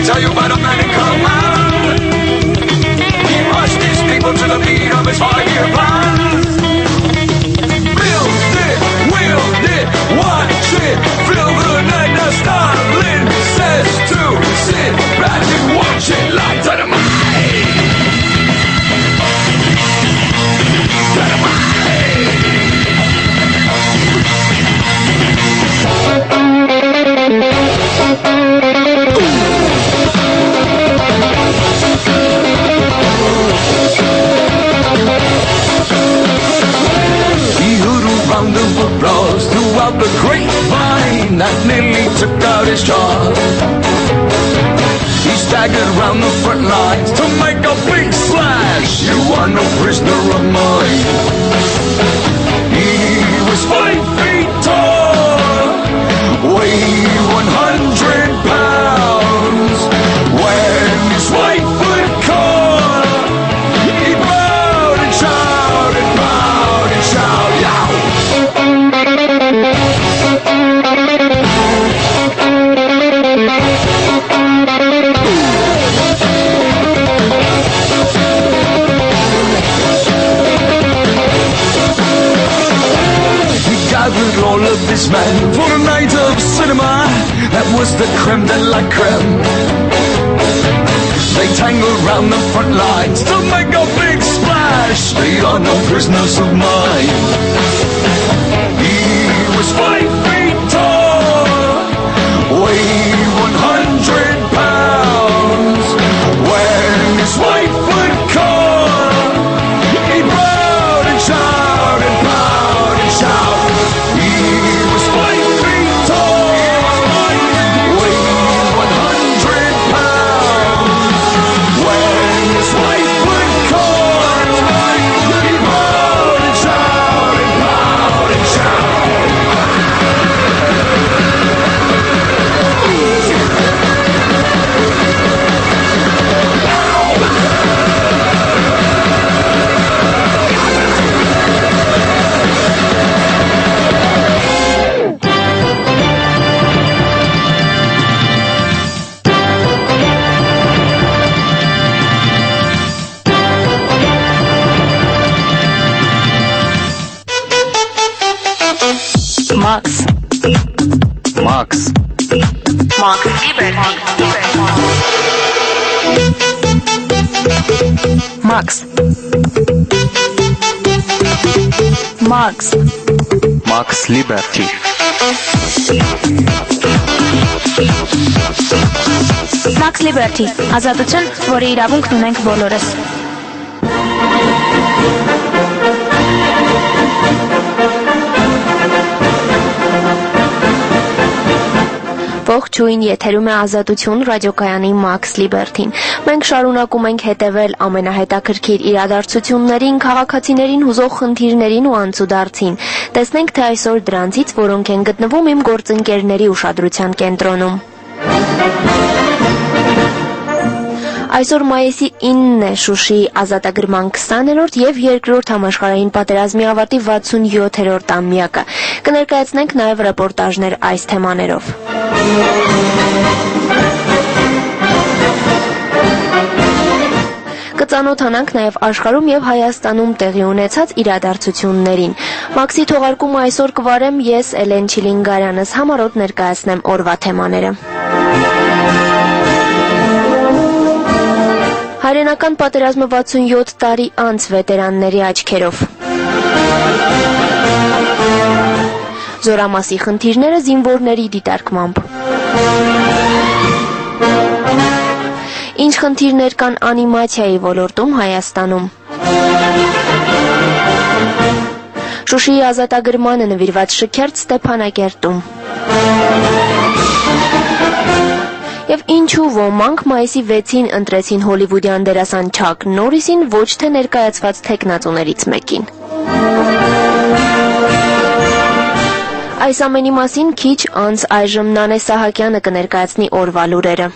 tell you about a man in command. He marched his people to the beat of his 5-year plan. Build it, wield it, watch it, feel the night. Now Stalin says to sit back and watch it like dynamite. Throughout the grapevine that nearly took out his jaw. He staggered round the front lines to make a big splash. You are no prisoner of mine. He was 5 feet tall, weighed 100 pounds. When his wife would call, he bowed and shouted, bowed and shouted, yow! Gathered all of his men for a night of cinema. That was the creme de la creme. They tangled round the front lines to make a big splash. They are no prisoners of mine. He was 5 feet tall, weighed 100 pounds. When his wife would call, he bowed and shouted, bowed and shouted. He was 5 feet tall, weighed 100 pounds. When his wife would call, he bowed and shouted, bowed and shouted. Max Liber. Max Liberty. Max Liberty, ազատություն, որի իրավունքն ունենք բոլորս։ Ողջույն, եթերում է Ազատություն ռադիոկայանի Max Liberty-ն։ Մենք շարունակում ենք հետևել ամենահետաքրքիր իրադարձություններին, քաղաքացիներին հուզող խնդիրներին ու անցուդարձին։ Տեսնենք, թե այսօր դրանցից որոնք են գտնվում իմ գործընկերների ուշադրության կենտրոնում։ Այսօր մայիսի 9-ն է Շուշիի ազատագրման 20-րդ և երկրորդ համաշխարհային պատերազմի ավարտի 67-րդ ամյակը։ Կներկայացնենք նաև ռեպորտաժներ այս թեմաներով։ Կծանոթանանք նաև աշխարհում և Հայաստանում տեղի ունեցած իրադարձություններին։ Մաքսի թողարկումը այսօր կվարեմ ես, Էլեն Չիլինգարյանս, համառոտ ներկայացնեմ օրվա թեմաները։ Հայրենական պատերազմը 67 տարի անց վետերանների աչքերով։ Զորամասի խնդիրները զինվորների դիտարկմամբ։ Ինչ խնդիրներ կան անիմացիայի ոլորտում Հայաստանում։ Շուշիի ազատագրմանը նվիրված շքերթ Ստեփանակերտում։ Եվ ինչու ոմանք մայիսի 6-ին ընտրեցին հոլիվուդյան դերասան Չակ Նորիսին, ոչ թե ներկայացված թեկնածուներից մեկին։ Այս ամենի մասին քիչ անց այժմ Նանե Սահակյանը կներկայացնի օրվա լուրերը։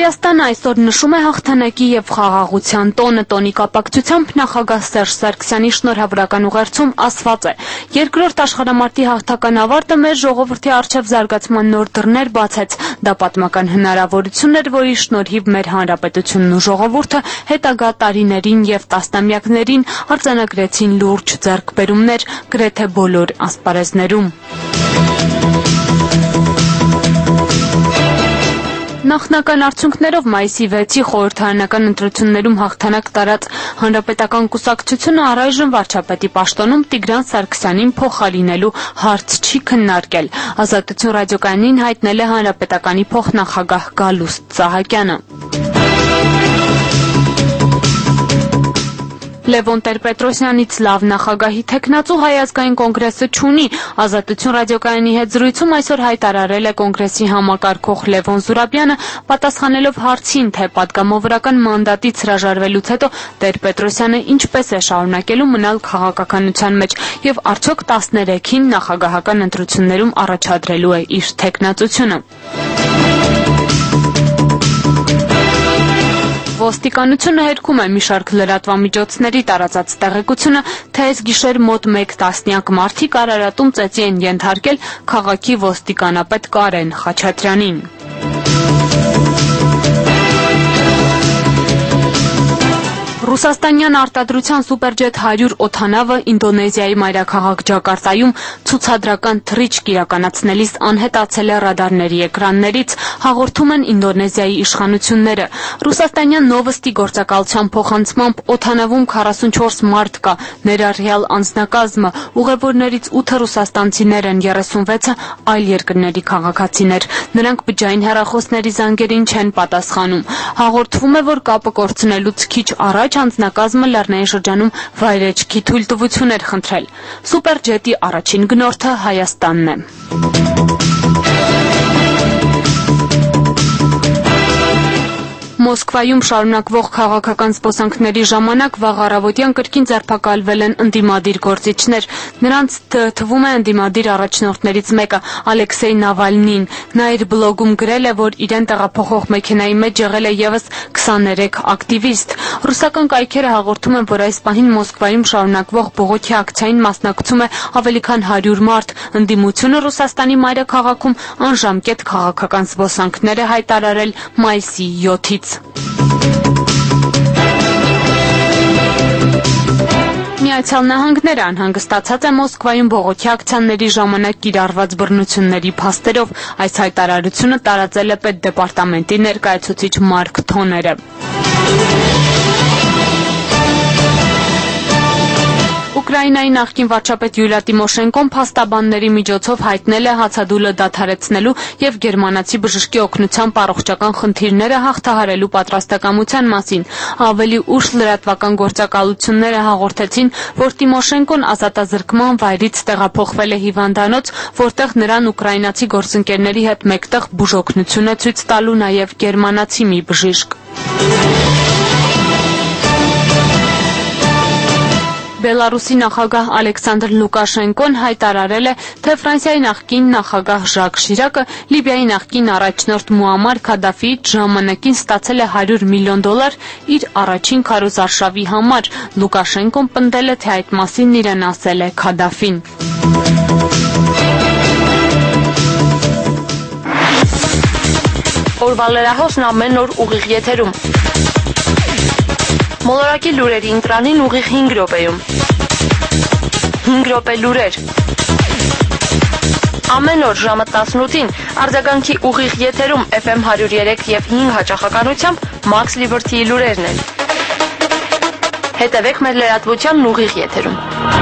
Հայաստանը այսօր նշում է հաղթանակի եւ խաղաղության տոնը։ Տոնի կապակցությամբ նախագահ Սերժ Սարգսյանի շնորհավորական ուղերձում ասված է. «Երկրորդ աշխարհամարտի հաղթական ավարտը մեր ժողովրդի առջև զարգացման նոր դռներ բացեց։ Դա պատմական հնարավորություն էր, որի շնորհիվ մեր հանրապետությունն ու ժողովուրդը հետագա տարիներին եւ տասնամյակներին արձանագրեցին լուրջ ձեռքբերումներ գրեթե բոլոր ասպարեզներում»։ Նախնական արդյունքներով մայիսի 6-ի խորհրդարանական ընտրություններում հաղթանակ տարած Հանրապետական կուսակցությունը առայժմ վարչապետի պաշտոնում Տիգրան Սարգսյանին փոխարինելու հարց չի քննարկել։ Ազատություն ռադիոկայանին հայտնել է Հանրապետականի փոխնախագահ Գալուստ Սահակյանը։ Լևոն Տեր-Պետրոսյանից լավ նախագահի թեկնածու Հայ ազգային կոնգրեսը չունի։ Ազատություն ռադիոկայանի հետ զրույցում այսօր հայտարարել է կոնգրեսի համակարգող Լևոն Զուրաբյանը, պատասխանելով հարցին, թե պատգամավորական մանդատից հրաժարվելուց հետո Տեր-Պետրոսյանը ինչպես է շարունակելու մնալ քաղաքականության մեջ եւ արդյոք 13-ին նախագահական ընտրություններում առաջադրելու է իր թեկնածությունը։ Ոստիկանությունը հերքում է մի շարք լրատվամիջոցների տարածած տեղեկությունը, թե այս գիշեր մոտ 1 տասնյակ մարդիկ Արարատում ծեծի են ենթարկել քաղաքի ոստիկանապետ Կարեն Խաչատրյանին։ Ռուսաստանյան արտադրության սուպերջեթ 100 օդանավը Ինդոնեզիայի մայրաքաղաք Ջակարտայում ցուցադրական թռիչք իրականացնելիս անհետացել է ռադարների էկրաններից, հաղորդում են Ինդոնեզիայի իշխանությունները։ Ռուսաստանյան Նովոստի գործակալության փոխանցմամբ օդանավում 44 մարդ կա, ներառյալ անձնակազմը, ուղևորներից 8 ռուսաստանցիներ են, 36-ը այլ երկրների քաղաքացիներ։ Նրանք բջջային հեռախոսների զանգերին չեն պատասխանում։ Հաղորդվում է, որ կապը կորցնելուց քիչ առաջ անձնակազմը Լեռնային շրջանում վայրեջքի թույլտվություն էր խնդրել։ Սուպերջետի առաջին գնորդը Հայաստանն է։ Մոսկվայում շարունակվող քաղաքական զբոսանքների ժամանակ վաղ առավոտյան կրկին ձերբակալվել են ընդդիմադիր գործիչներ։ Նրանց թվում է ընդդիմադիր առաջնորդներից մեկը՝ Ալեքսեյ Նավալնին։ Նա իր բլոգում գրել է, որ իրեն տեղափոխող մեքենայի մեջ եղել է եւս 23 ակտիվիստ։ Ռուսական կայքերը հաղորդում են, որ այս պահին Մոսկվայում շարունակվող բողոքի ակցիային մասնակցում է ավելի քան 100 մարդ։ Ընդդիմությունը Ռուսաստանի մայրաքաղաքում անժամկետ քաղաքական զբոսանքներ է հայտարարել մայիսի 7-ից։ Միացյալ Նահանգները անհանգստացած է Մոսկվայում բողոքի ակցիաների ժամանակ կիրառված բռնությունների փաստերով։ Այս հայտարարությունը տարածել է պետդեպարտամենտի ներկայացուցիչ Մարկ Թոները։ Ուկրաինայի նախկին վարչապետ Յուլիա Տիմոշենկոն փաստաբանների միջոցով հայտնել է հացադուլը դադարեցնելու եւ գերմանացի բժշկի օգնությամբ առողջական խնդիրները հաղթահարելու պատրաստակամության մասին։ Ավելի ուշ լրատվական գործակալությունները հաղորդեցին, որ Տիմոշենկոն ազատազրկման վայրից տեղափոխվել է հիվանդանոց, որտեղ նրան ուկրաինացի գործընկերների հետ մեկտեղ բուժօգնություն է ցույց տալու նաեւ գերմանացի մի բժիշկ։ Բելարուսի նախագահ Ալեքսանդր Լուկաշենկոն հայտարարել է, թե Ֆրանսիայի նախկին նախագահ Ժակ Շիրակը Լիբիայի նախկին առաջնորդ Մուամար Քադաֆիից ժամանակին ստացել է $100 միլիոն իր առաջին քարոզարշավի համար։ Լուկաշենկոն պնդել է, թե այդ մասին իրեն ասել է Քադաֆին։ Օրվա լրահոսն ամեն օր ուղիղ եթերում։ Մոլորակի լուրերի ընտրանին ուղիղ 5 րոպեում։ 5 րոպե լուրեր։ Ամեն օր ժամը 18-ին արձագանքի ուղիղ եթերում FM 103 եւ 5 հաճախականությամբ Max Liberty-ի լուրերն են։ Հետևեք մեր լրատվությանն ուղիղ եթերում։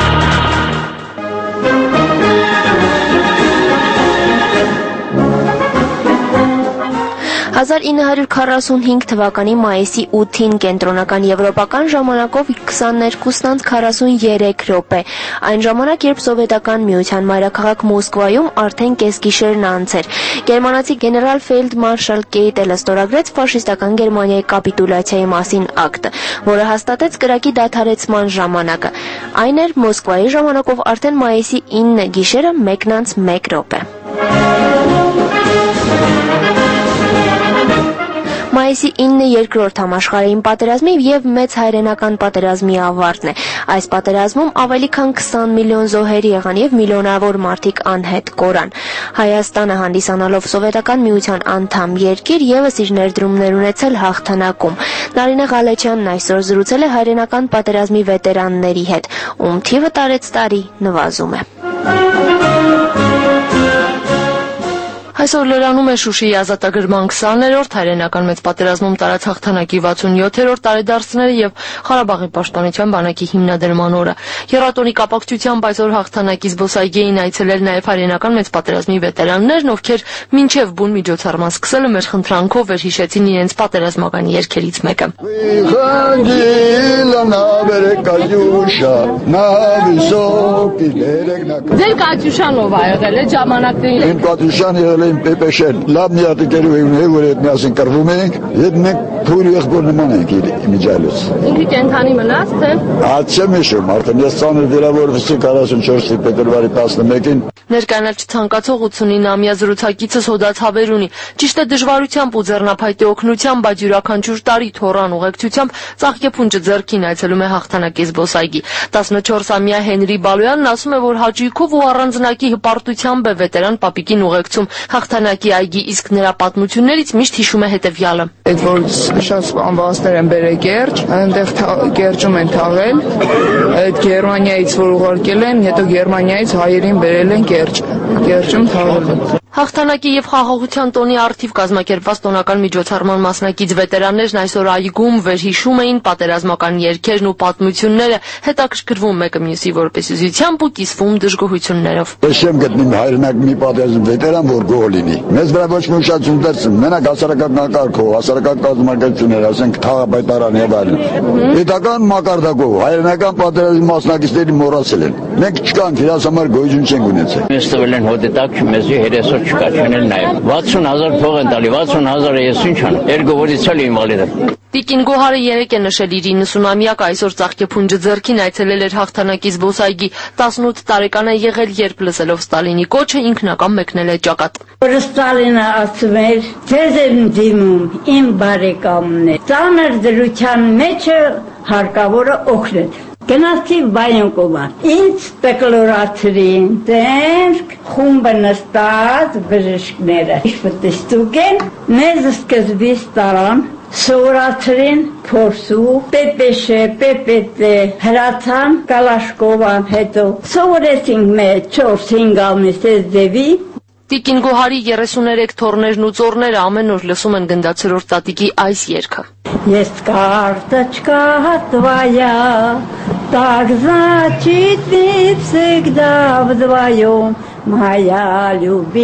1945 թվականի մայիսի 8-ին կենտրոնական եվրոպական ժամանակով 22:43 րոպե։ Այն ժամանակ, երբ սովետական միության մայրաքաղաք Մոսկվայում արդեն կեսգիշերն անց էր, գերմանացի գեներալ ֆելդմարշալ Կեյտելը ստորագրեց ֆաշիստական Գերմանիայի կապիտուլյացիայի մասին ակտը, որը հաստատեց կրակի դադարեցման ժամանակը։ Այն էր Մոսկվայի ժամանակով արդեն մայիսի 9 գիշերը 1:01 րոպե։ Մայիսի 9-ը երկրորդ համաշխարհային պատերազմի եւ մեծ հայրենական պատերազմի ավարտն է։ Այս պատերազմում ավելի քան 20 միլիոն զոհեր եղան եւ միլիոնավոր մարդիկ անհետ կորան։ Հայաստանը հանդիսանալով Սովետական միության անդամ երկիր եւս իր ներդրումներ ունեցել հաղթանակում։ Նարինե Ղալեչյանն այսօր զրուցել է հայրենական պատերազմի վետերանների հետ, ում թիվը տարեցտարի նվազում է։ Այսօր լրանում է Շուշիի ազատագրման 20-րդ, հայրենական մեծ պատերազմում տարած հաղթանակի 67-րդ տարեդարձները եւ Ղարաբաղի պաշտպանության բանակի հիմնադրման օրը։ Եռատոնի կապակցությամբ այսօր հաղթանակի զբոսայգին այցելել նաեւ հայրենական մեծ պատերազմի վետերաններն, ովքեր մինչեւ բուն միջոցառման սկսելը մեր խնդրանքով վերհիշեցին իրենց պատերազմական երգերից մեկը։ Ձեր կատյուշանով ա եղել է ժամանակներին։ Պեպեշել, լավ միատիկերու էին, որ հետ միասին կրվում ենք, հետ մենք փույր եղբոր նման ենք իմիջալուց։ Ինքը կենթանի մնաց, թե։ Չեմ հիշում, արդեն ես ծանր վիրավորվեցի 44 փետրվարի 11-ին։ Ներկայանալ չցանկացող 89-ամյա զրուցակիցս հոդած հավեր ունի։ Ճիշտ է դժվարությամբ ու ձեռնափայտի օգնությամբ, բայց յուրաքանչյուր տարի թորան ուղեկցությամբ Ծաղկեփունջը ձեռքին այցելում է հաղթանակի զբոսայգի։ 14-ամյա Հենրի Բալոյանն ասում է, որ հաճույքով ու առանձնակի հպարտությամբ է վետերան պապիկին ուղեկցում հաղթանակի այգի, իսկ նրա պատմություններից միշտ հիշում է հետևյալը։ Այդ որ շատ սպանվածներ են բերել Կերճ, այնտեղ Կերճում են թաղել, այդ Գերմանիայից որ ուղարկել են, հետո Գերմանիայից հայերին բերել են Կերճում թաղել։ Հաղթանակի եւ խաղաղության տոնի առթիվ կազմակերպված տոնական միջոցառման մասնակից վետերաններն այսօր այգում վերհիշում էին պատերազմական երգերն ու պատմությունները, հետաքրքրվում մեկը մյուսի որպեսզությամբ ու կիսվում դժգոհություններով։ Ես չեմ գտնում հայրենակ մի պատերազմ վետերան, որ գոհ լինի։ Մեզ վրա ոչ մի ուշադրություն դարձնում, մենակ հասարակական կարգով, հասարակական կազմակերպություններ, ասենք թաղապայտարան եւ այլն։ Պետական մակարդակով հայրենական պատերազմի մասնակիցների մոռացել են։ Մենք չկանք, իրաց համար գոյություն չենք ունեցել։ Մեզ տվել են հոդետակ, մեզի հերեսով չկա, չունել նաև 60,000 փող են տալի, 60,000-ը ես ինչ անեմ, երգովորիցալ եմ ալերը։ Տիկին Գոհարը 3 է նշել իր 90-ամյակը, այսօր Ծաղկեփունջը ձեռքին այցելել էր հաղթանակի զբոսայգի, 18 տարեկան է եղել, երբ լսելով Ստալինի կոչը ինքնական մեկնել է ճակատ։ Որ Ստալինը ասում էր, ձեզ եմ դիմում, իմ բարեկամն է, ծանր դրության մեջը հարկավոր է օգնել։ Գնացի Բայոնկոման, ինձ տկլորացրին, տենք խումբը նստած բժիշկները, իշխվտստուկ են, մեզ սկզբից տարան, սովորացրին փորսու, պեպեշե, պեպետե, հրացան, կալաշկովան, հետո սովորեցինք մեզ 4-5 ամիս ես ձևի։ Տիկին Գոհարի 33 թոռներն ու ծոռները ամեն օր лысում են գնդացրորդ տատիկի այս երգը։ Есть карточка твоя, так значит ты всегда вдвоем, моя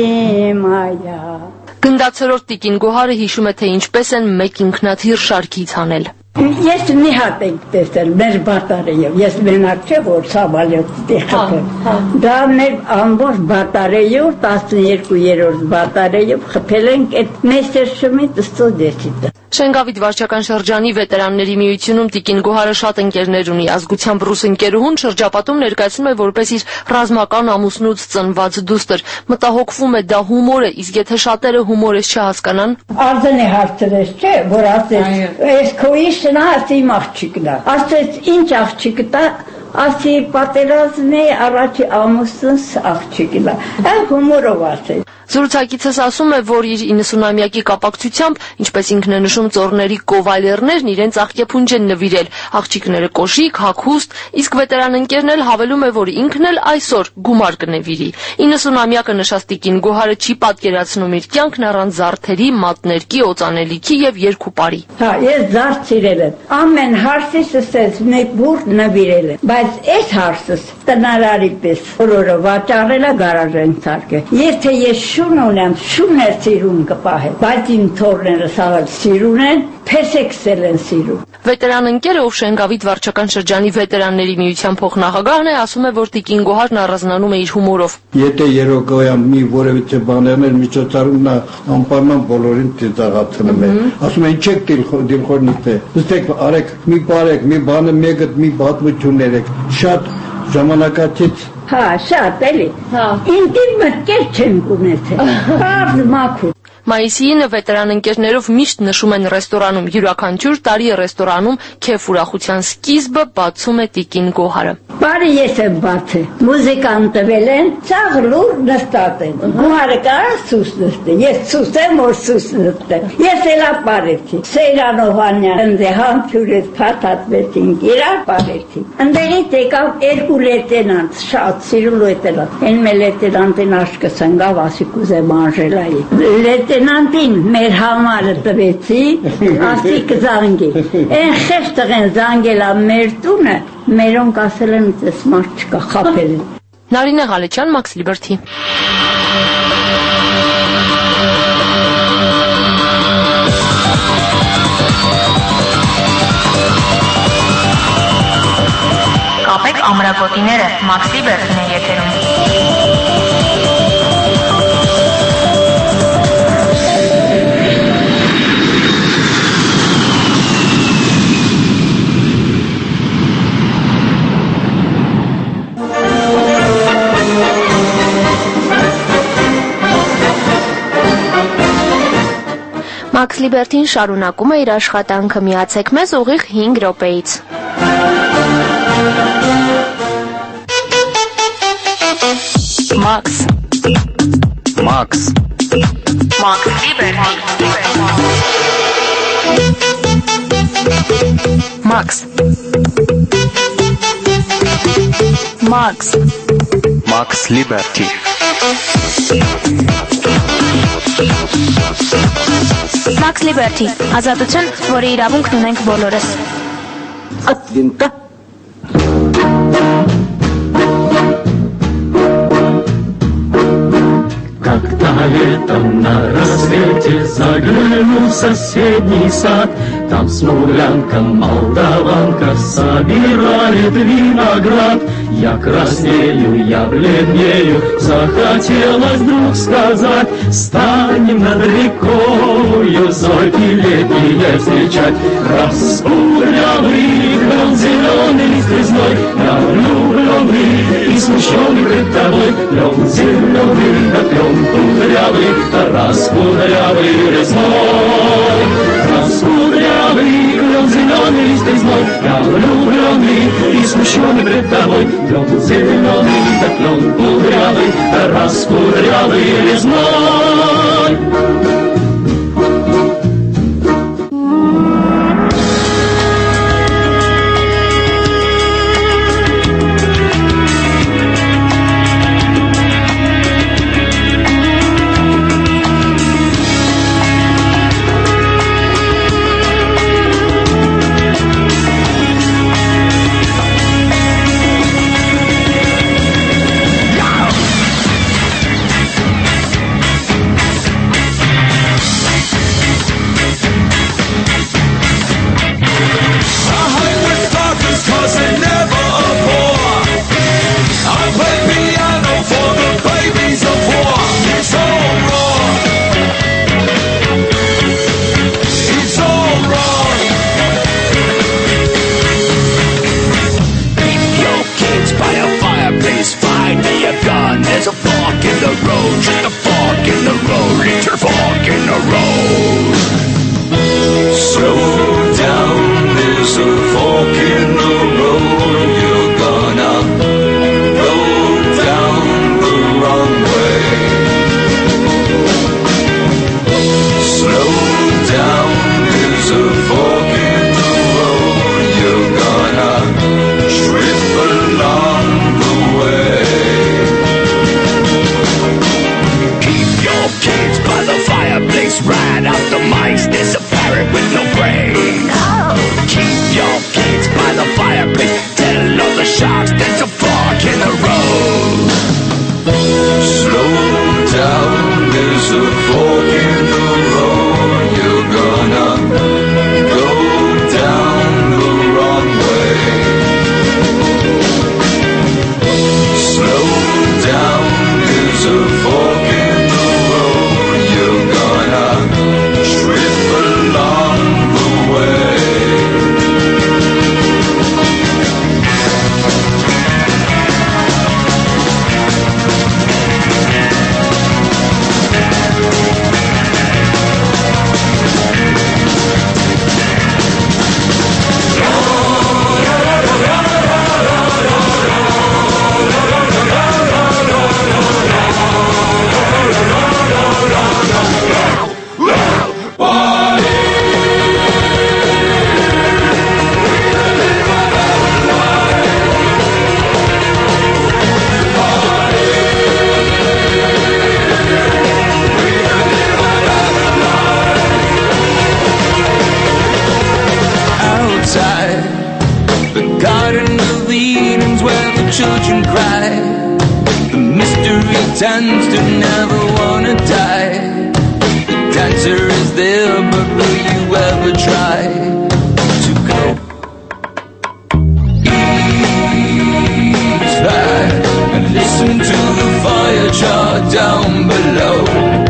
любимая։ Գնդացրորդ տիկին Գոհարը հիշում է, թե ինչպես են մեկ ինքնաթիռ շարքից հանել։ Ես մի հատ ենք տեսել մեր բատարեյով, ես մենակ չէ որ Սավալյոցի խփել։ Դա մեր ամբողջ բատարեյով 12-րդ բատարեյով խփել ենք այդ Մեսերշմիտ ստուդիացիա։ Շենգավիթ վարչական շրջանի վետերանների միությունում տիկին Գոհարը շատ ընկերներ ունի, ազգությամբ ռուս ընկերուհուն շրջապատում ներկայացնում է որպես իր ռազմական ամուսնուց ծնված դուստր։ Մտահոգվում է, դա հումոր է, իսկ եթե շատերը հումորես չհասկանան։ Արձանի հարցրես չէ, որ ասես, այս քո իշն ասի իմ աղջիկն է։ Ասես ինչ աղջիկ է, ասի պատերազմի առաջի ամուսնուց աղջիկն է։ Այն հումորով ասես։ Զրուցակիցս ասում է, որ իր 90-ամյակի կապակցությամբ, ինչպես ինքն է նշում, ծոռների կովալերներն իրեն Ծաղկեփունջ են նվիրել, աղջիկները կոշիկ, հագուստ, իսկ վետերան ընկերն էլ հավելում է, որ ինքն էլ այսօր գումար կնվիրի։ 90-ամյակը նշած տիկին Գոհարը չի պատկերացնում իր կյանքն առանց զարդերի, մատներկի, օծանելիքի եւ երկուպարի։ Հա, ես զարդ սիրել եմ։ Ամեն հարցից ասես մեկ բուր նվիրել եմ, բայց այս հարցս տնարարի պես օրը վաճառել է գարաժեն ցարկը։ Եթե ես շուն ունեմ, շուն է սիրուն կպահել, բայց իմ թորները սաղել սիրուն են, փեսեքսել են սիրուն։ Վետերան ընկերը, ով Շենգավիթ վարչական շրջանի վետերանների միության փոխնախագահն է, ասում է, որ տիկին Գոհարն առանձնանում է իր հումորով։ Եթե երոգոյամ մի որևիցե բաներներ միջոցառումն անպայման բոլորին ծիծաղացնում է։ Ասում են չեք դիլխորնիտ է։ Դստեք արեք, մի բարեք, մի բանը մեկը մի պատմություն ներեք։ Շատ ժամանակացից Հա, շատ էլի։ Ինտիմ մտքեր չենք ունեցել։ Բարձ մաքուր։ Մայիսի 9 վետերան ընկերներով միշտ նշում են ռեստորանում, յուրաքանչյուր տարի ռեստորանում քեֆ ուրախության սկիզբը բացում է տիկին Գոհարը։ Բարի ես եմ բացը, մուզիկան տվել են, ծաղ լուր նստած են, Գոհարը կարա սուս նստել, ես սուս եմ, որ սուս նստել, ես էլա պարեցի, Սեյրան Օհանյան, ընձե համպյուրեց, պաթատվեցինք, իրար պարեցի, ընդերից եկավ երկու լետենանց, շատ սիրու լետենանց, են մե լետենանտին աշկս ընգավ, ասի կուզեմ անժելայի, լետենանտին մեր համարը տվեցի, ասի կզանգի, են խեշ տղեն զանգելա մեր տունը, մերոնք ասել են ես մարդ չկա, խապել են։ Նարինե Ղալեչյան, Max Liberty։ Կապեք ամրագոտիները, Max Liberty-ն է եթերում։ Max Liberty-ն շարունակում է իր աշխատանքը, միացեք մեզ ուղիղ 5 րոպեից։ Max Liberty Max Liberty Max Liberty, ազատություն, որի իրավունքն ունենք բոլորս։ Ատվինտա Как-то летом на рассвете загляну в соседний сад, там смуглянка, молдаванка собирает виноград. Я краснею, я бледнею, захотелось вдруг сказать: станем над рекою зорьки летние встречать. Распудрявый крон зеленый лист резной, я влюбленный и смущенный пред тобой. Клен зеленый, да клен кудрявый, раскудрявый резной. Раскудрявый клен зеленый лист резной, я влюбленный и смущенный пред тобой. Клен зеленый, да клен кудрявый, раскудрявый резной. children cry. The mystery tends to never wanna die. The answer is there, but will you ever try to go? Ease back and listen to the fire chart down below.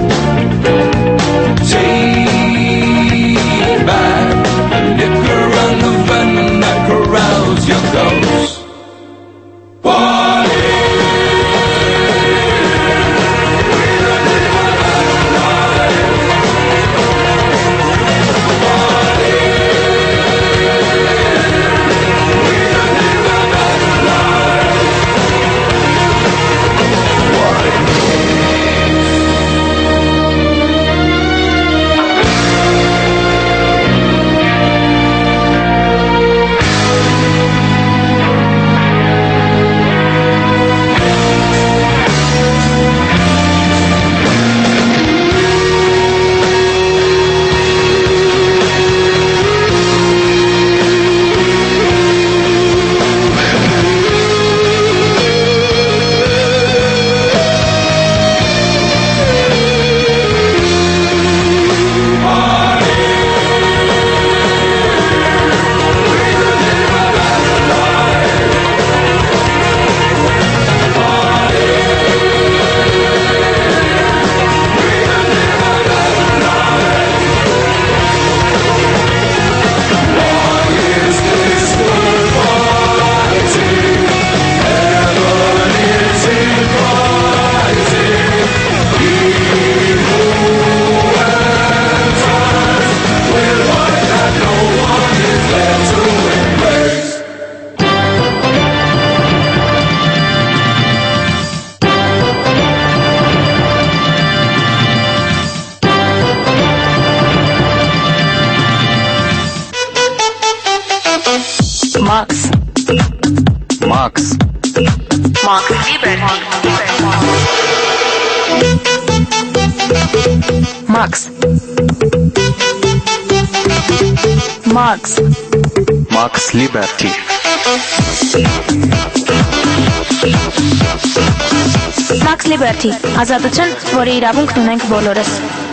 Take back the liquor and the venom that corrals your ghost. Max Liberty. Max Liberty, ազատություն, որի իրավունքն ունենք բոլորս։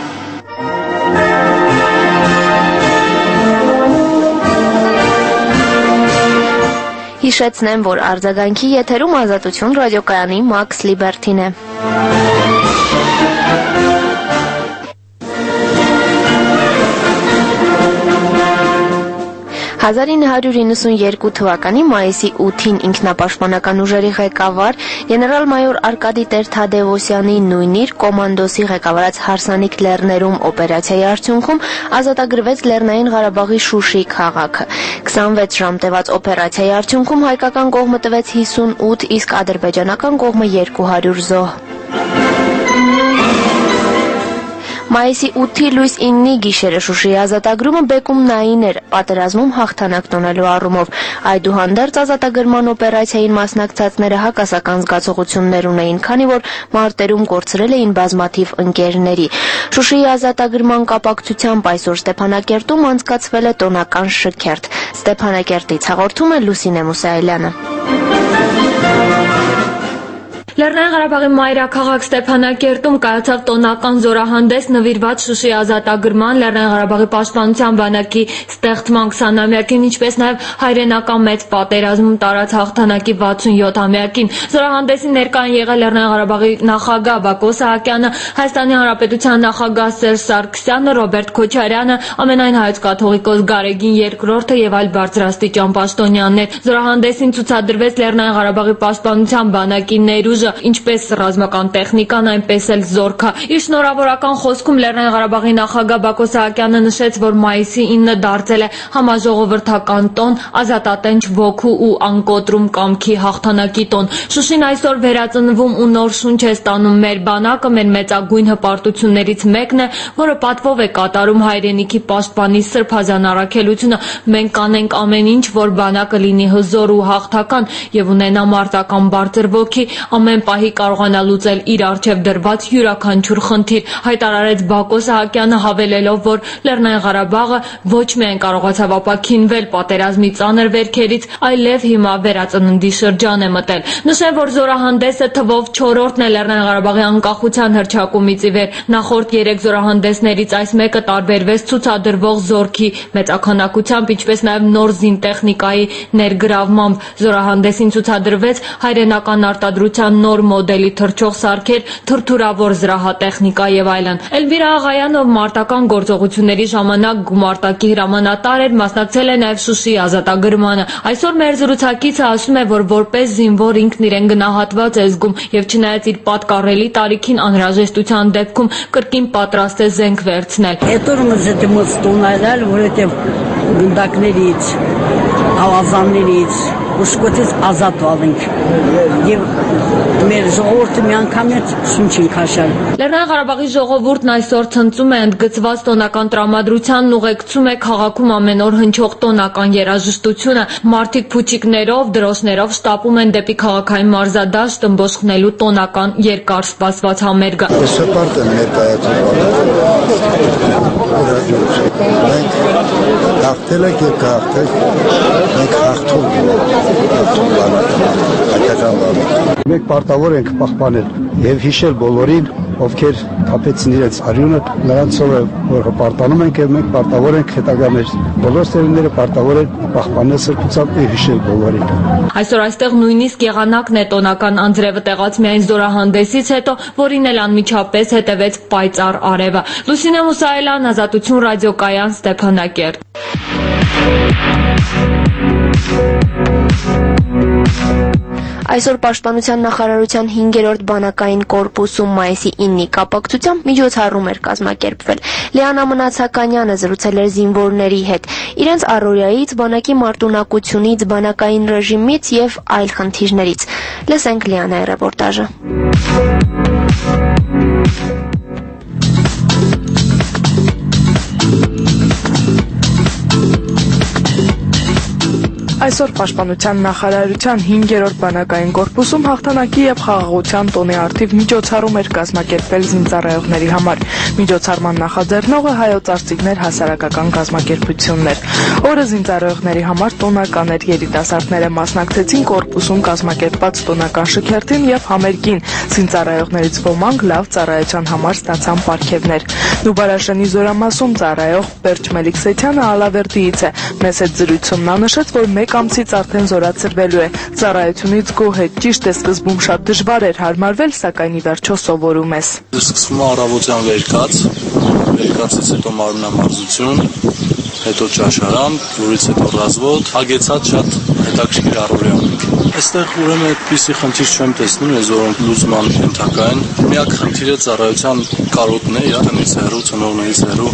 Հիշեցնեմ, որ արձագանքի եթերում ազատություն ռադիոկայանի Max Liberty-ն է։ 1992 թվականի մայիսի 8-ին ինքնապաշտպանական ուժերի ղեկավար գեներալ-մայոր Արկադի Տեր-Թադևոսյանի նույն իր կոմանդոսի ղեկավարած Հարսանիք լեռներում օպերացիայի արդյունքում ազատագրվեց Լեռնային Ղարաբաղի Շուշի քաղաքը։ 26 ժամ տևած օպերացիայի արդյունքում հայկական կողմը տվեց 58, իսկ ադրբեջանական կողմը 200 զոհ։ Մայիսի 8-ի լույս 9-ի գիշերը Շուշիի ազատագրումը բեկումնային էր պատերազմում հաղթանակ տոնելու առումով։ Այդուհանդերձ ազատագրման օպերացիային մասնակցածները հակասական զգացողություններ ունեին, քանի որ մարտերում կորցրել էին բազմաթիվ ընկերների։ Շուշիի ազատագրման կապակցությամբ այսօր Ստեփանակերտում անցկացվել է տոնական շքերթ։ Ստեփանակերտից հաղորդում է Լուսինե Մուսայելյանը։ Լեռնային Ղարաբաղի մայրաքաղաք Ստեփանակերտում կայացավ տոնական զորահանդես նվիրված Շուշիի ազատագրման, Լեռնային Ղարաբաղի պաշտպանության բանակի ստեղծման 20-ամյակին, ինչպես նաև հայրենական մեծ պատերազմում տարած հաղթանակի 67-ամյակին։ Զորահանդեսին ներկա են եղել Լեռնային Ղարաբաղի նախագահ Բակո Սահակյանը, Հայաստանի Հանրապետության նախագահ Սերժ Սարգսյանը, Ռոբերտ Քոչարյանը, ամենայն հայոց կաթողիկոս Գարեգին II եւ այլ բարձրաստիճան պաշտոնյաներ։ Զորահանդեսին ցուցադրվեց Լեռնային Ղարաբաղի պաշտպանության բանակի ներուժը, ինչպես ռազմական տեխնիկան, այնպես էլ զորքը։ Իր շնորհավորական խոսքում Լեռնային Ղարաբաղի նախագահ Բակո Սահակյանը նշեց, որ մայիսի 9-ը դարձել է համաժողովրդական տոն, ազատատենչ ոգու ու անկոտրում կամքի հաղթանակի տոն։ Շուշին այսօր վերածնվում ու նոր շունչ է ստանում մեր բանակը, մեր մեծագույն հպարտություններից մեկն է, որը պատվով է կատարում հայրենիքի պաշտպանի սրբազան առաքելությունը։ Մենք կանենք ամեն ինչ, որ բանակը լինի հզոր ու հաղթական եւ ունենա մարտական բարձր ոգի։ Ամեն ամեն պահի կարողանա լուծել իր առջև դրված յուրաքանչյուր խնդիր, հայտարարեց Բակո Սահակյանը, հավելելով, որ Լեռնային Ղարաբաղը ոչ միայն կարողացավ ապաքինվել պատերազմի ծանր վերքերից, այլև հիմա վերածննդի շրջան է մտել։ Նշեմ, որ զորահանդեսը թվով 4-րդն է Լեռնային Ղարաբաղի անկախության հռչակումից ի վեր։ Նախորդ 3 զորահանդեսներից այս մեկը տարբերվեց ցուցադրվող զորքի մեծաքանակությամբ, ինչպես նաև նոր զինտեխնիկայի ներգրավմամբ։ Զորահանդեսին ցուցադրվեց հայրենական արտադրության նոր մոդելի թռչող սարքեր, թրթուրավոր զրահատեխնիկա եւ այլն։ Էլվիրա Աղայանը մարտական գործողությունների ժամանակ գումարտակի հրամանատար էր, մասնակցել է նաև Շուշիի ազատագրմանը։ Այսօր մեր զրուցակիցը ասում է, որ որպես զինվոր ինքն իրեն գնահատված է զգում եւ չնայած իր պատկառելի տարիքին անհրաժեշտության դեպքում կրկին պատրաստ է զենք վերցնել։ Գնդակներից, ավազաններից, ուշկոտից ազատ վալենք և մեր ժողովուրդը մի անգամ է շունչին քաշել։ Լեռնային Ղարաբաղի ժողովուրդն այսօր ցնծում է ընդգծված տոնական տրամադրությանն, ուղեկցում է քաղաքում ամեն օր հնչող տոնական երաժշտությունը, մարդիկ փուչիկներով, դրոշներով շտապում են դեպի քաղաքային մարզադաշտ ըմբոշխնելու տոնական երկար սպասված համերգը։ Հաղթել եք և կհաղթեք, մենք հաղթում մենք պարտավոր ենք պահպանել և հիշել բոլորին, ովքեր թափեցին իրենց արյունը, նրանցով է, որ հպարտանում ենք և մենք պարտավոր ենք հետագա մեր բոլոր սերունդները պարտավոր են պահպանել սրբությամբ և հիշել բոլորին։ Այսօր այստեղ նույնիսկ եղանակն է տոնական անձրևը տեղած միայն զորահանդեսից հետո, որին էլ անմիջապես հետևեց պայծառ արևը։ Լուսինե Մուսայելյան, Ազատություն ռադիոկայան, Ստեփանակերտ։ Այսօր Պաշտպանության նախարարության 5-րդ բանակային կորպուսում մայիսի 9-ի կապակցությամբ միջոցառում էր կազմակերպվել։ Լիանա Մնացականյանը զրուցել էր զինվորների հետ, իրենց առօրյայից, բանակի մարտունակությունից, բանակային ռեժիմից եւ այլ խնդիրներից։ Լսենք Լիանայի ռեպորտաժը։ Այսօր Պաշտպանության նախարարության 5-րդ բանակային կորպուսում հաղթանակի եւ խաղաղության տոնի առթիվ միջոցառում էր կազմակերպվել զինծառայողների համար։ Միջոցառման նախաձեռնողը Հայոց Արծիվներ հասարակական կազմակերպությունն էր։ Օրը զինծառայողների համար տոնական էր, երիտասարդները մասնակցեցին կորպուսում կազմակերպված տոնական շքերթին եւ համերգին։ Զինծառայողներից ոմանք լավ ծառայության համար ստացան պարգևներ։ Նուբարաշենի զորամասում ծառայող Պերճ Մելիքսեթյանը Ալավերդիից է։ Մեծ հետ զրույցում նա նշեց, որ մեկ ամսից արդեն զորացրվելու է։ Ծառայությունից գոհ է, ճիշտ է, սկզբում շատ դժվար էր հարմարվել, սակայն ի վերջո սովորում ես։ Սկսվում է առավոտյան վերկացից հետո մարմնամարզություն, հետո ճաշարան, որից հետո ռազվոտ, հագեցած շատ հետաքրքիր առօրյա ունենք։ Այստեղ ուրեմն այդպիսի խնդիր չեմ տեսնում, ես որոնք լուծման ենթակա են։ Միակ խնդիրը ծառայության կարոտն է, տնից հեռու, ծնողներից հեռու։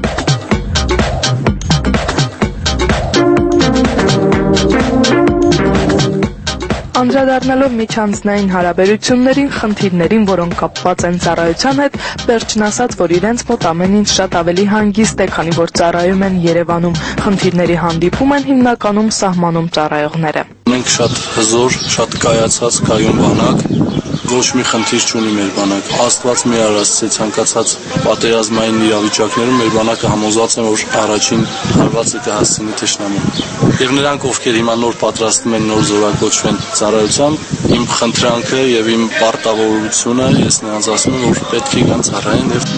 Անդրադառնալով միջանձնային հարաբերություններին, խնդիրներին, որոնք կապված են ծառայության հետ, Պերճն ասաց, որ իրենց մոտ ամեն ինչ շատ ավելի հանգիստ է, քանի որ ծառայում են Երևանում։ Խնդիրների հանդիպում են հիմնականում սահմանում ծառայողները։ Մենք շատ հզոր, շատ կայացած կայուն բանակ, ոչ մի խնդիր չունի մեր բանակ։ Աստված մի արասցե ցանկացած պատերազմային իրավիճակներում մեր բանակը համոզված է, որ առաջին հարվածը կհասցնի թշնամուն։ Եվ նրանք, ովքեր հիմա նոր պատրաստվում են, նոր զորակոչվեն ծառայության, իմ խնդրանքը եւ իմ պարտավորությունը, ես նրանց ասում եմ, որ պետք է գան ծառայեն եւ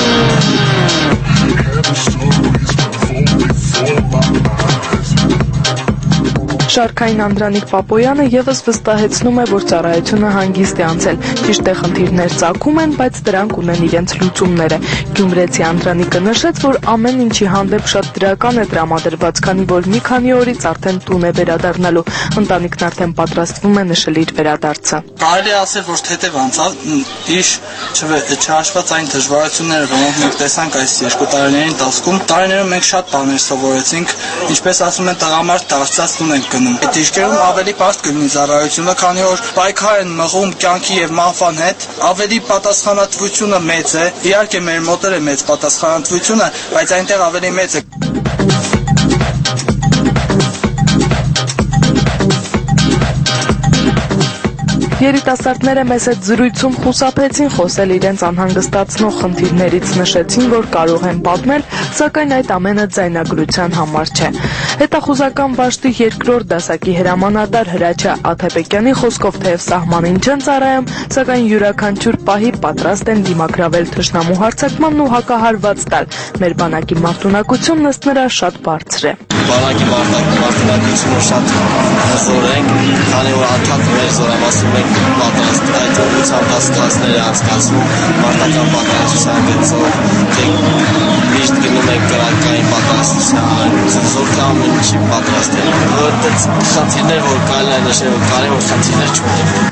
Շարքային Անդրանիկ Պապոյանը եւս վստահեցնում է, որ ծառայությունը հանգիստ է անցել։ Ճիշտ է, խնդիրներ ծագում են, բայց դրանք ունեն իրենց լուծումները։ Գյումրեցի Անդրանիկը նշեց, որ ամեն ինչի հանդեպ շատ դրական է տրամադրված, քանի որ մի քանի օրից արդեն տուն է վերադառնալու։ Ընտանիքն արդեն պատրաստվում է նշել իր վերադարձը։ Կարելի է ասել, որ թեթև անցավ, իշ չհաշված այն դժվարությունները, որոնք մենք տեսանք այս 2 տարիների ընթացքում։ Տարիներում մենք շատ բաներ սովորեցինք, ինչպես ասում են, տղամարդ դարձած տուն ենք գնում։ Այդ դիրքերում ավելի բարդ կլինի ծառայությունը, քանի որ պայքար են մղում կյանքի եւ մահվան հետ, ավելի պատասխանատվությունը մեծ է։ Իհարկե մեր մոտ է մեծ պատասխանատվությունը, բայց այնտեղ ավելի մեծ է։ Երիտասարդները մեծ հետ զրույցում խուսափեցին խոսել իրենց անհանգստացնող խնդիրներից, նշեցին, որ կարող են պատմել, սակայն այդ ամենը ձայնագրության համար չէ։ Հետախուզական վաշտի երկրորդ դասակի հրամանատար Հրաչյա Աթեպեկյանի խոսքով թեև սահմանին չեն ծառայում, սակայն յուրաքանչյուր պահի պատրաստ են դիմակրավել թշնամու հարձակմանն ու հակահարված տալ։ Մեր բանակի մարտունակությունն ըստ նրա շատ բարձր է։ Բանակի մարտունակությունը շատ հզոր ենք, քանի որ անդադ մեր զորամասում ենք պատրաստ այդ ուղղությամբ դասընթացներ անցկացնում մարտական պատրաստության գծով, միշտ գնում ենք կրակային պատրաստության, զոր կամ ինչի պատրաստ ենք, որտեղ խնդիրներ, որ կարելի է նշել, կարևոր խնդիրներ չունենք։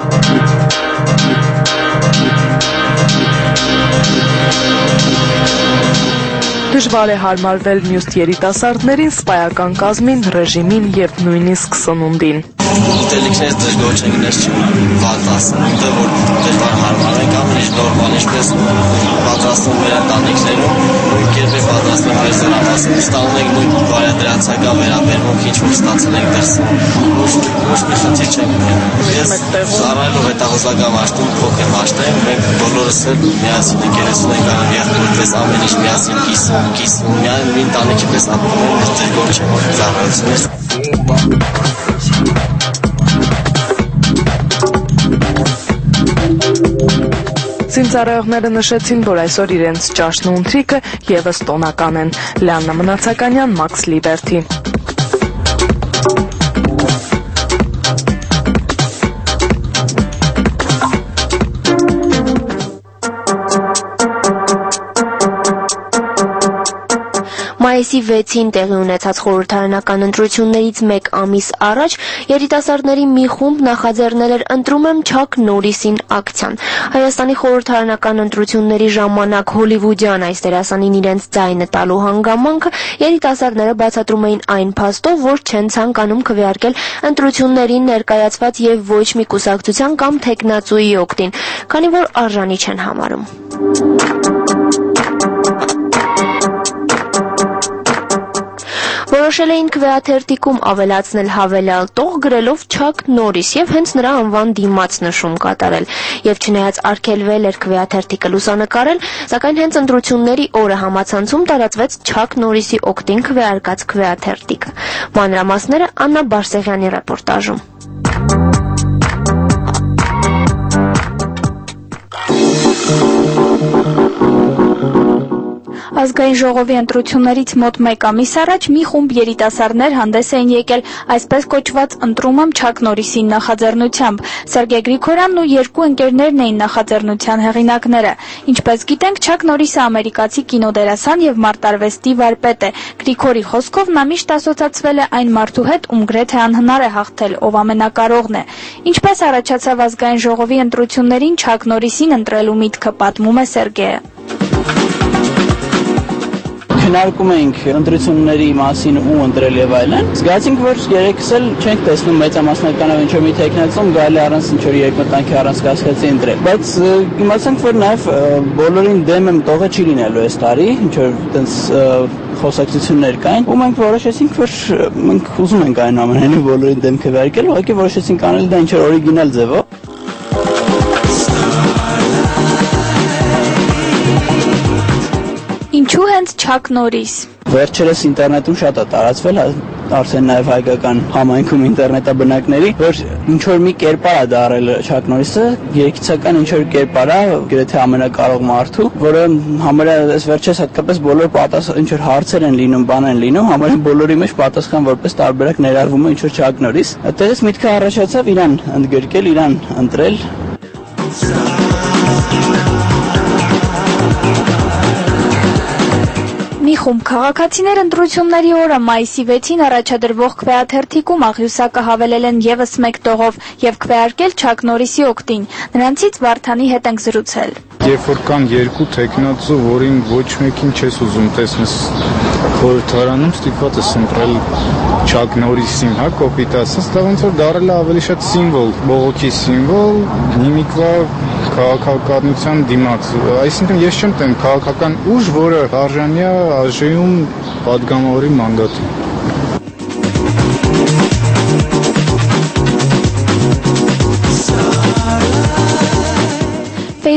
Դժվար է հարմարվել մյուս երիտասարդներին, սպայական կազմին, ռեժիմին եւ նույնիսկ սնունդին։ Ուտելիքներից դժգոհ չենք, դες պատրաստում, որ դժվար հարմարվենք, ամենից նորմալ, ինչպես պատրաստում մեր ընտանիքներում, նույն կերպ է պատրաստում մեր զորամասում, ստանում ենք նույն բարեդրացական վերաբերմունք, ինչ որ ստացել ենք դրսում, ոչ մի խնդիր չենք ունենում։ Ես ծառայելով հետախուզական վաշտում փոքր վաշտ եմ, մենք բոլորս էլ միասին ընկերություն ենք անում եղբորպես ամեն ինչ միասին կիսվում, միայն մի ընտանիքի պես ապրում ենք, դժգոհ չենք ծառայությունից։ Զինծառայողները նշեցին, որ այսօր իրենց ճաշն ու ընթրիքը ևս տոնական են։ Լիաննա Մնացականյան, Max Liberty։ Մայիսի 6-ին տեղի ունեցած խորհրդարանական ընտրություններից մեկ ամիս առաջ երիտասարդների մի խումբ նախաձեռնել էր «Ընտրում եմ Չակ Նորիսին» ակցիան։ Հայաստանի խորհրդարանական ընտրությունների ժամանակ հոլիվուդյան այս դերասանին իրենց ձայնը տալու հանգամանքը երիտասարդները բացատրում էին այն փաստով, որ չեն ցանկանում քվեարկել ընտրություններին ներկայացված եւ ոչ մի կուսակցության կամ թեկնածուի օգտին, քանի որ արժանի չեն համարում։ Որոշել էին քվեաթերթիկում ավելացնել հավելյալ տող գրելով Չակ Նորիս եւ հենց նրա անվան դիմաց նշում կատարել։ Եվ չնայած արգելվել էր քվեաթերթիկը լուսանկարել, սակայն հենց ընտրությունների օրը համացանցում տարածվեց Չակ Նորիսի օգտին քվեարկած քվեաթերթիկը։ Մանրամասները Աննա Բարսեղյանի ռեպորտաժում։ Ազգային ժողովի ընտրություններից մոտ մեկ ամիս առաջ մի խումբ երիտասարդներ հանդես էին եկել այսպես կոչված «Ընտրում եմ Չակ Նորիսին» նախաձեռնությամբ։ Սերգեյ Գրիգորյանն ու երկու ընկերներն էին նախաձեռնության հեղինակները։ Ինչպես գիտենք, Չակ Նորիսը ամերիկացի կինոդերասան եւ մարտարվեստի վարպետ է։ Գրիգորի խոսքով նա միշտ ասոցացվել է այն մարդու հետ, ում գրեթե անհնար է հաղթել, ով ամենակարողն է։ Ինչպես առաջացավ ազգային ժողովի ընտրություններին Չակ Նորիսին ընտրելու միտքը, պատմում է Սերգեյը։ Քննարկում էինք ընտրությունների մասին ու ընտրել եւ այլն։ Զգացինք, որ երեքս էլ չենք տեսնում մեծամասնականով ինչ-որ մի տեխնացում գալի առանց ինչ-որ երկմտանքի առանց կասկածի ընտրել։ Բայց իմացանք, որ նաեւ բոլորին դեմ եմ տողը չի լինելու այս տարի, ինչ-որ այտենց խոսակցություններ կային, ու մենք որոշեցինք, որ մենք ուզում ենք այն ամենին բոլորին դեմ քվեարկել, ուղղակի որոշեցինք անել դա ինչ-որ օրիգինալ ձևով։ Ինչու հենց Չակ Նորիս։ Վերջերս ինտերնետում շատ է տարածվել, արդեն նաև հայկական համայնքում ինտերնետաբնակների, որ ինչ-որ մի կերպար է դարել Չակ Նորիսը, երգիծական ինչ-որ կերպար է, գրեթե ամենակարող մարդու, որը համարյա այս վերջերս հատկապես բոլոր ինչ-որ հարցեր են լինում, բան են լինում, համարյա բոլորի մեջ պատասխան որպես տարբերակ ներառվում է ինչ-որ Չակ Նորիս։ Այդտեղից միտքը առաջացավ իրան ընդգրկել, իրան ընտրել։ Մի խումբ քաղաքացիներ ընտրությունների օրը մայիսի 6-ին առաջադրվող քվեաթերթիկում աղյուսակը հավելել են եւս մեկ տողով եւ քվեարկել Չակ Նորիսի օգտին։ Նրանցից Վարդանի հետ ենք զրուցել։ Երբ որ կան երկու տեխնացու, որին ոչ մեկին չես ուզում տեսնես խորհրդարանում, ստիպված ես ընտրել Չակ Նորիսին, հա, կոպիտ ասած, դա ոնց որ դառել է ավելի շատ սիմվոլ, բողոքի սիմվոլ, հիմիկվա քաղաքականության դիմաց։ Այսինքն ես չեմ տեմ քաղաքական ուժ, որը արժանի է ԱԺ-ում պատգամավորի մանդատին։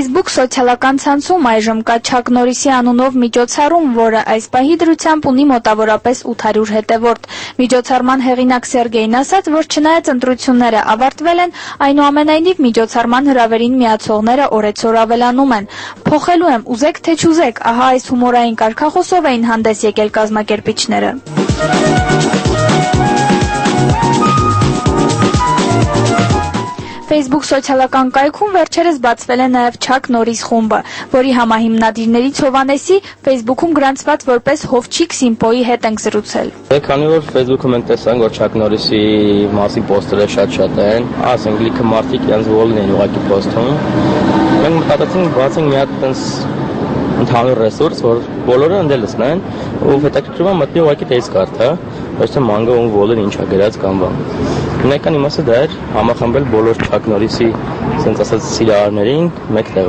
Facebook սոցիալական ցանցում այժմ կա Չակ Նորիսի անունով միջոցառում, որը այս պահի դրությամբ ունի մոտավորապես 800 հետևորդ։ Միջոցառման հեղինակ Սերգեյն ասաց, որ չնայած ընտրությունները ավարտվել են, այնուամենայնիվ միջոցառման հրավերին միացողները օրեցօր ավելանում են։ Փոխելու եմ, ուզեք թե չուզեք, ահա այս հումորային կարգախոսով էին հանդես եկել կազմակերպիչները։ Facebook սոցիալական կայքում վերջերս բացվել է նաև Չակ Նորիս խումբը, որի համահիմնադիրներից Հովանեսի Facebook-ում գրանցված որպես Հովչիկ Սիմպոյի հետ ենք զրուցել։ Քանի որ Facebook-ում ենք տեսանք, որ Չակ Նորիսի մասին պոստերը շատ են, ասենք լիքը մարդիկ իրենց վոլին են ուղղակի պոստում։ Մենք մտածեցինք բացենք մի հատ տես ընդհանուր ռեսուրս, որ բոլորը ընդել լսնեն ու հետաքրքրում է մտնի ուղղակի տես կարդա, ոչ թե մանգա ու վոլին ինչա գրած կամ բան։ Հիմնական իմաստը դա էր համախմբել բոլոր Չակ Նորիսի, ասենց ասած, սիրահարներին մեկտեղ։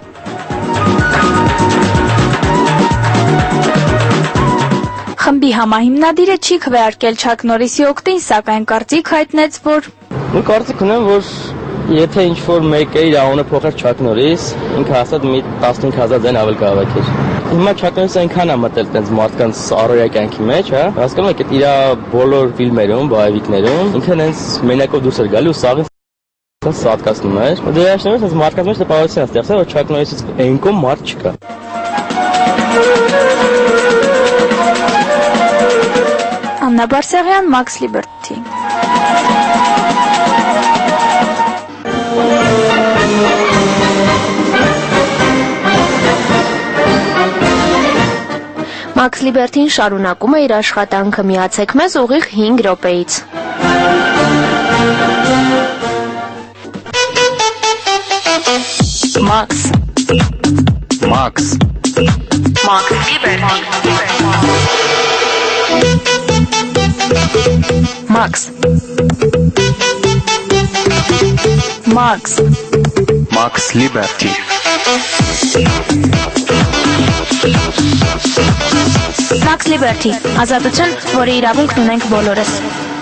Խմբի համահիմնադիրը չի քվեարկել Չակ Նորիսի օգտին, սակայն կարծիք հայտնեց, որ կարծիք ունեմ, որ եթե ինչ-որ մեկը իր անունը փոխեր Չակ Նորիս, ինքը հաստատ մի 15,000 ձայն ավել կհավաքեր։ Հիմա Չակ Նորիսը այնքան է մտել տենց մարդկանց առօրյա կյանքի մեջ, հա, հասկանում եք, իր բոլոր ֆիլմերում, բայվիկներում ինքը հենց մենակով դուրս էր գալի ու սաղին սատկացնում էր։ Դրա շնորհիվ հենց մարդկանց մեջ տպավորություն է ստեղծել, որ Չակ Նորիսից այնքան մարդ չկա։ Աննա Բարսեղյան, Max Liberty։ Max Liberty-ն շարունակում է իր աշխատանքը, միացեք մեզ ուղիղ 5 րոպեից։ Max Liberty Max Liberty Max Liberty, ազատություն, որի իրավունքն ունենք բոլորս։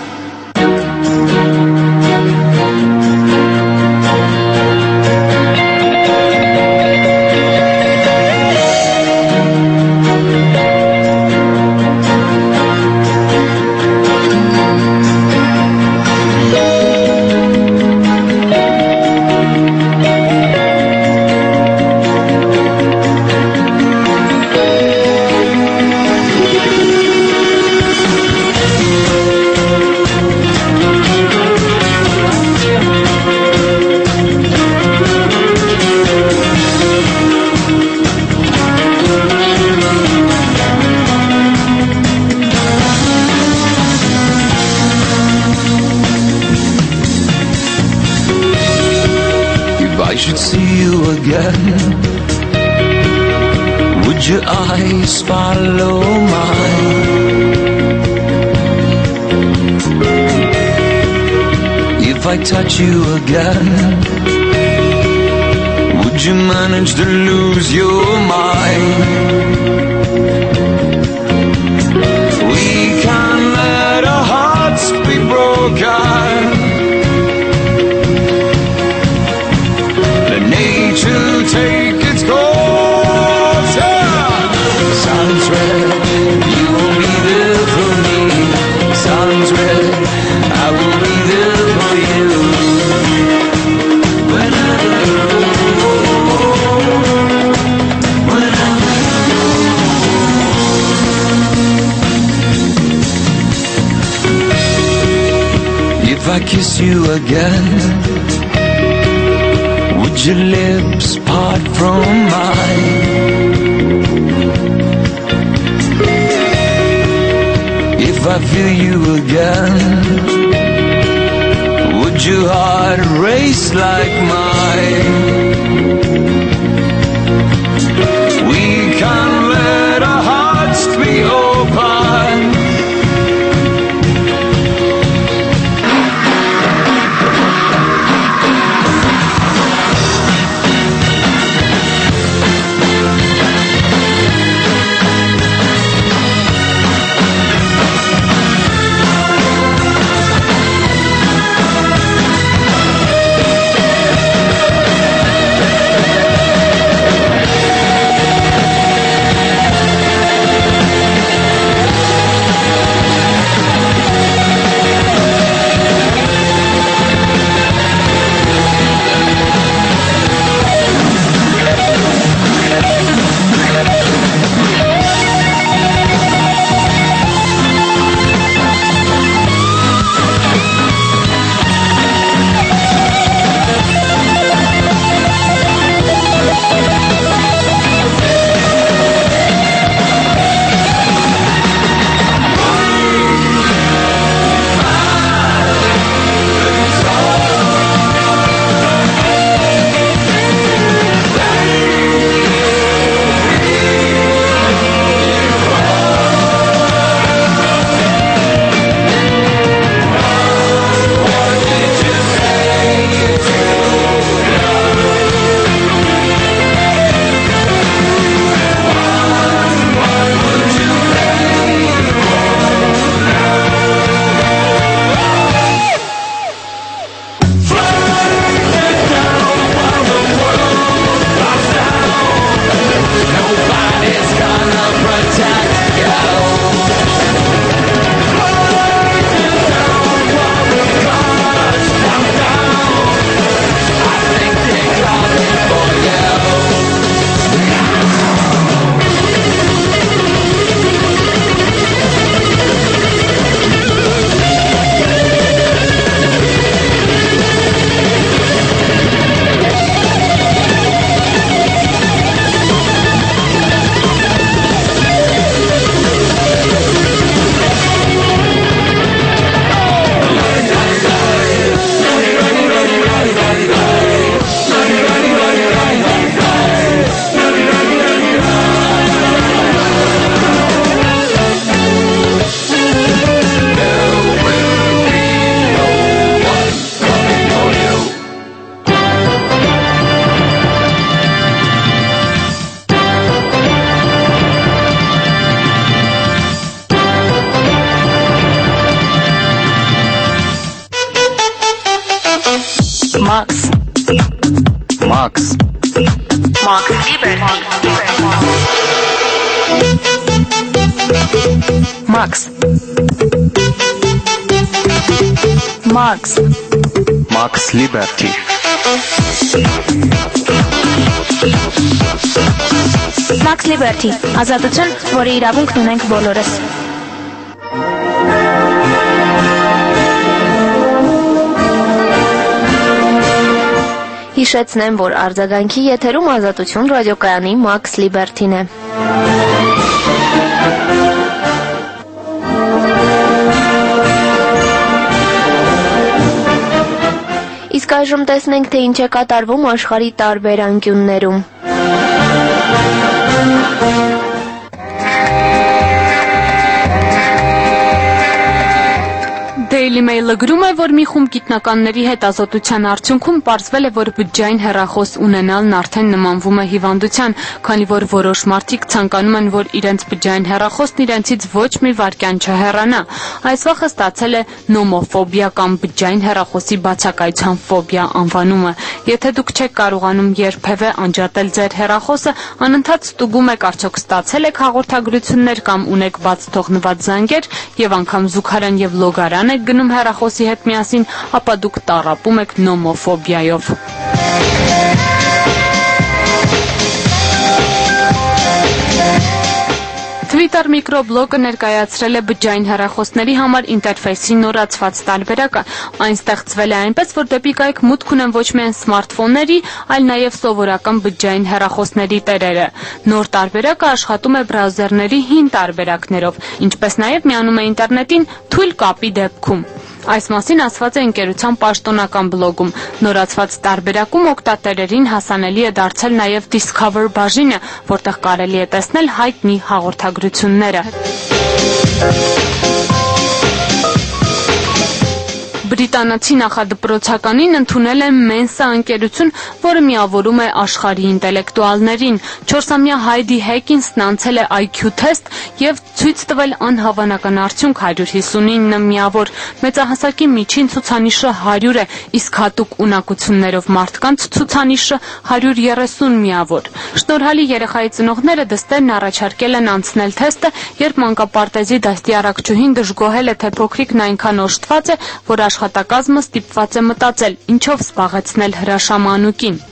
I should see you again, would your eyes follow mine? If I touch you again, would you manage to lose your mind? We can't let our hearts be broken. To take its course, yeah. Sounds red, you will be there for me. Sounds red, I will be there for you. If I kiss you again, would your lips part from mine? If I feel you again, would your heart race like mine? We can't let our hearts be open. Max Liberty. Max Liberty. Max Liberty, ազատություն, որի իրավունքն ունենք բոլորս։ Հիշեցնեմ, որ արձագանքի եթերում ազատություն ռադիոկայանի Max Liberty-ն է։ Իսկ այժմ տեսնենք, թե ինչ է կատարվում աշխարհի տարբեր անկյուններում։ Daily Mail-ը գրում է, որ մի խումբ գիտնականների հետազոտության արդյունքում պարզվել է, որ բջջային հեռախոս ունենալն արդեն նմանվում է հիվանդության, քանի որ որոշ մարդիկ ցանկանում են, որ իրենց բջջային հեռախոսն իրենցից ոչ մի վայրկյան չհեռանա։ Այս վախը ստացել է նոմոֆոբիա կամ բջջային հեռախոսի բացակայության ֆոբիա անվանումը։ Եթե դուք չեք կարողանում երբևէ անջատել ձեր հեռախոսը, անընդհատ ստուգում եք արդյոք ստացել եք հաղորդագրություններ կամ ունեք բաց թողնված զանգեր եւ անգամ զուգարան եւ լոգարան եք գնում հեռախոսի հետ միասին, ապա դուք տառապում եք նոմոֆոբիայով։ Twitter միկրոբլոգը ներկայացրել է բջջային հեռախոսների համար ինտերֆեյսի նորացված տարբերակը։ Այն ստեղծվել է այնպես, որ դեպի կայք մուտք ունեն ոչ միայն սմարթֆոնների, այլ նաև սովորական բջջային հեռախոսների տերերը։ Նոր տարբերակը աշխատում է բրաուզերների հին տարբերակներով, ինչպես նաև միանում է ինտերնետին թույլ կապի դեպքում։ Այս մասին ասված է ընկերության պաշտոնական բլոգում։ Նորացված տարբերակում օգտատերերին հասանելի է դարձել նաև Discover բաժինը, որտեղ կարելի է տեսնել հայտնի հաղորդագրությունները։ Բրիտանացի նախադպրոցականին ընդունել է Mensa ընկերություն, որը միավորում է աշխարհի ինտելեկտուալներին։ 4-ամյա Հայդի Հեկինսն անցել է IQ թեստ եւ ցույց տվել անհավանական արդյունք 159 միավոր։ Մեծահասակի միջին ցուցանիշը 100 է, իսկ հատուկ ունակություններով մարդկանց ցուցանիշը 130 միավոր։ Շնորհալի երեխայի ծնողները դստերն առաջարկել են անցնել թեստը, երբ մանկապարտեզի դաստիարակչուհին դժգոհել է, թե փոքրիկն այնքան օժտված է, որ աշխատակազմը ստիպված է մտածել, ինչով զբաղեցնել հրաշամանուկին։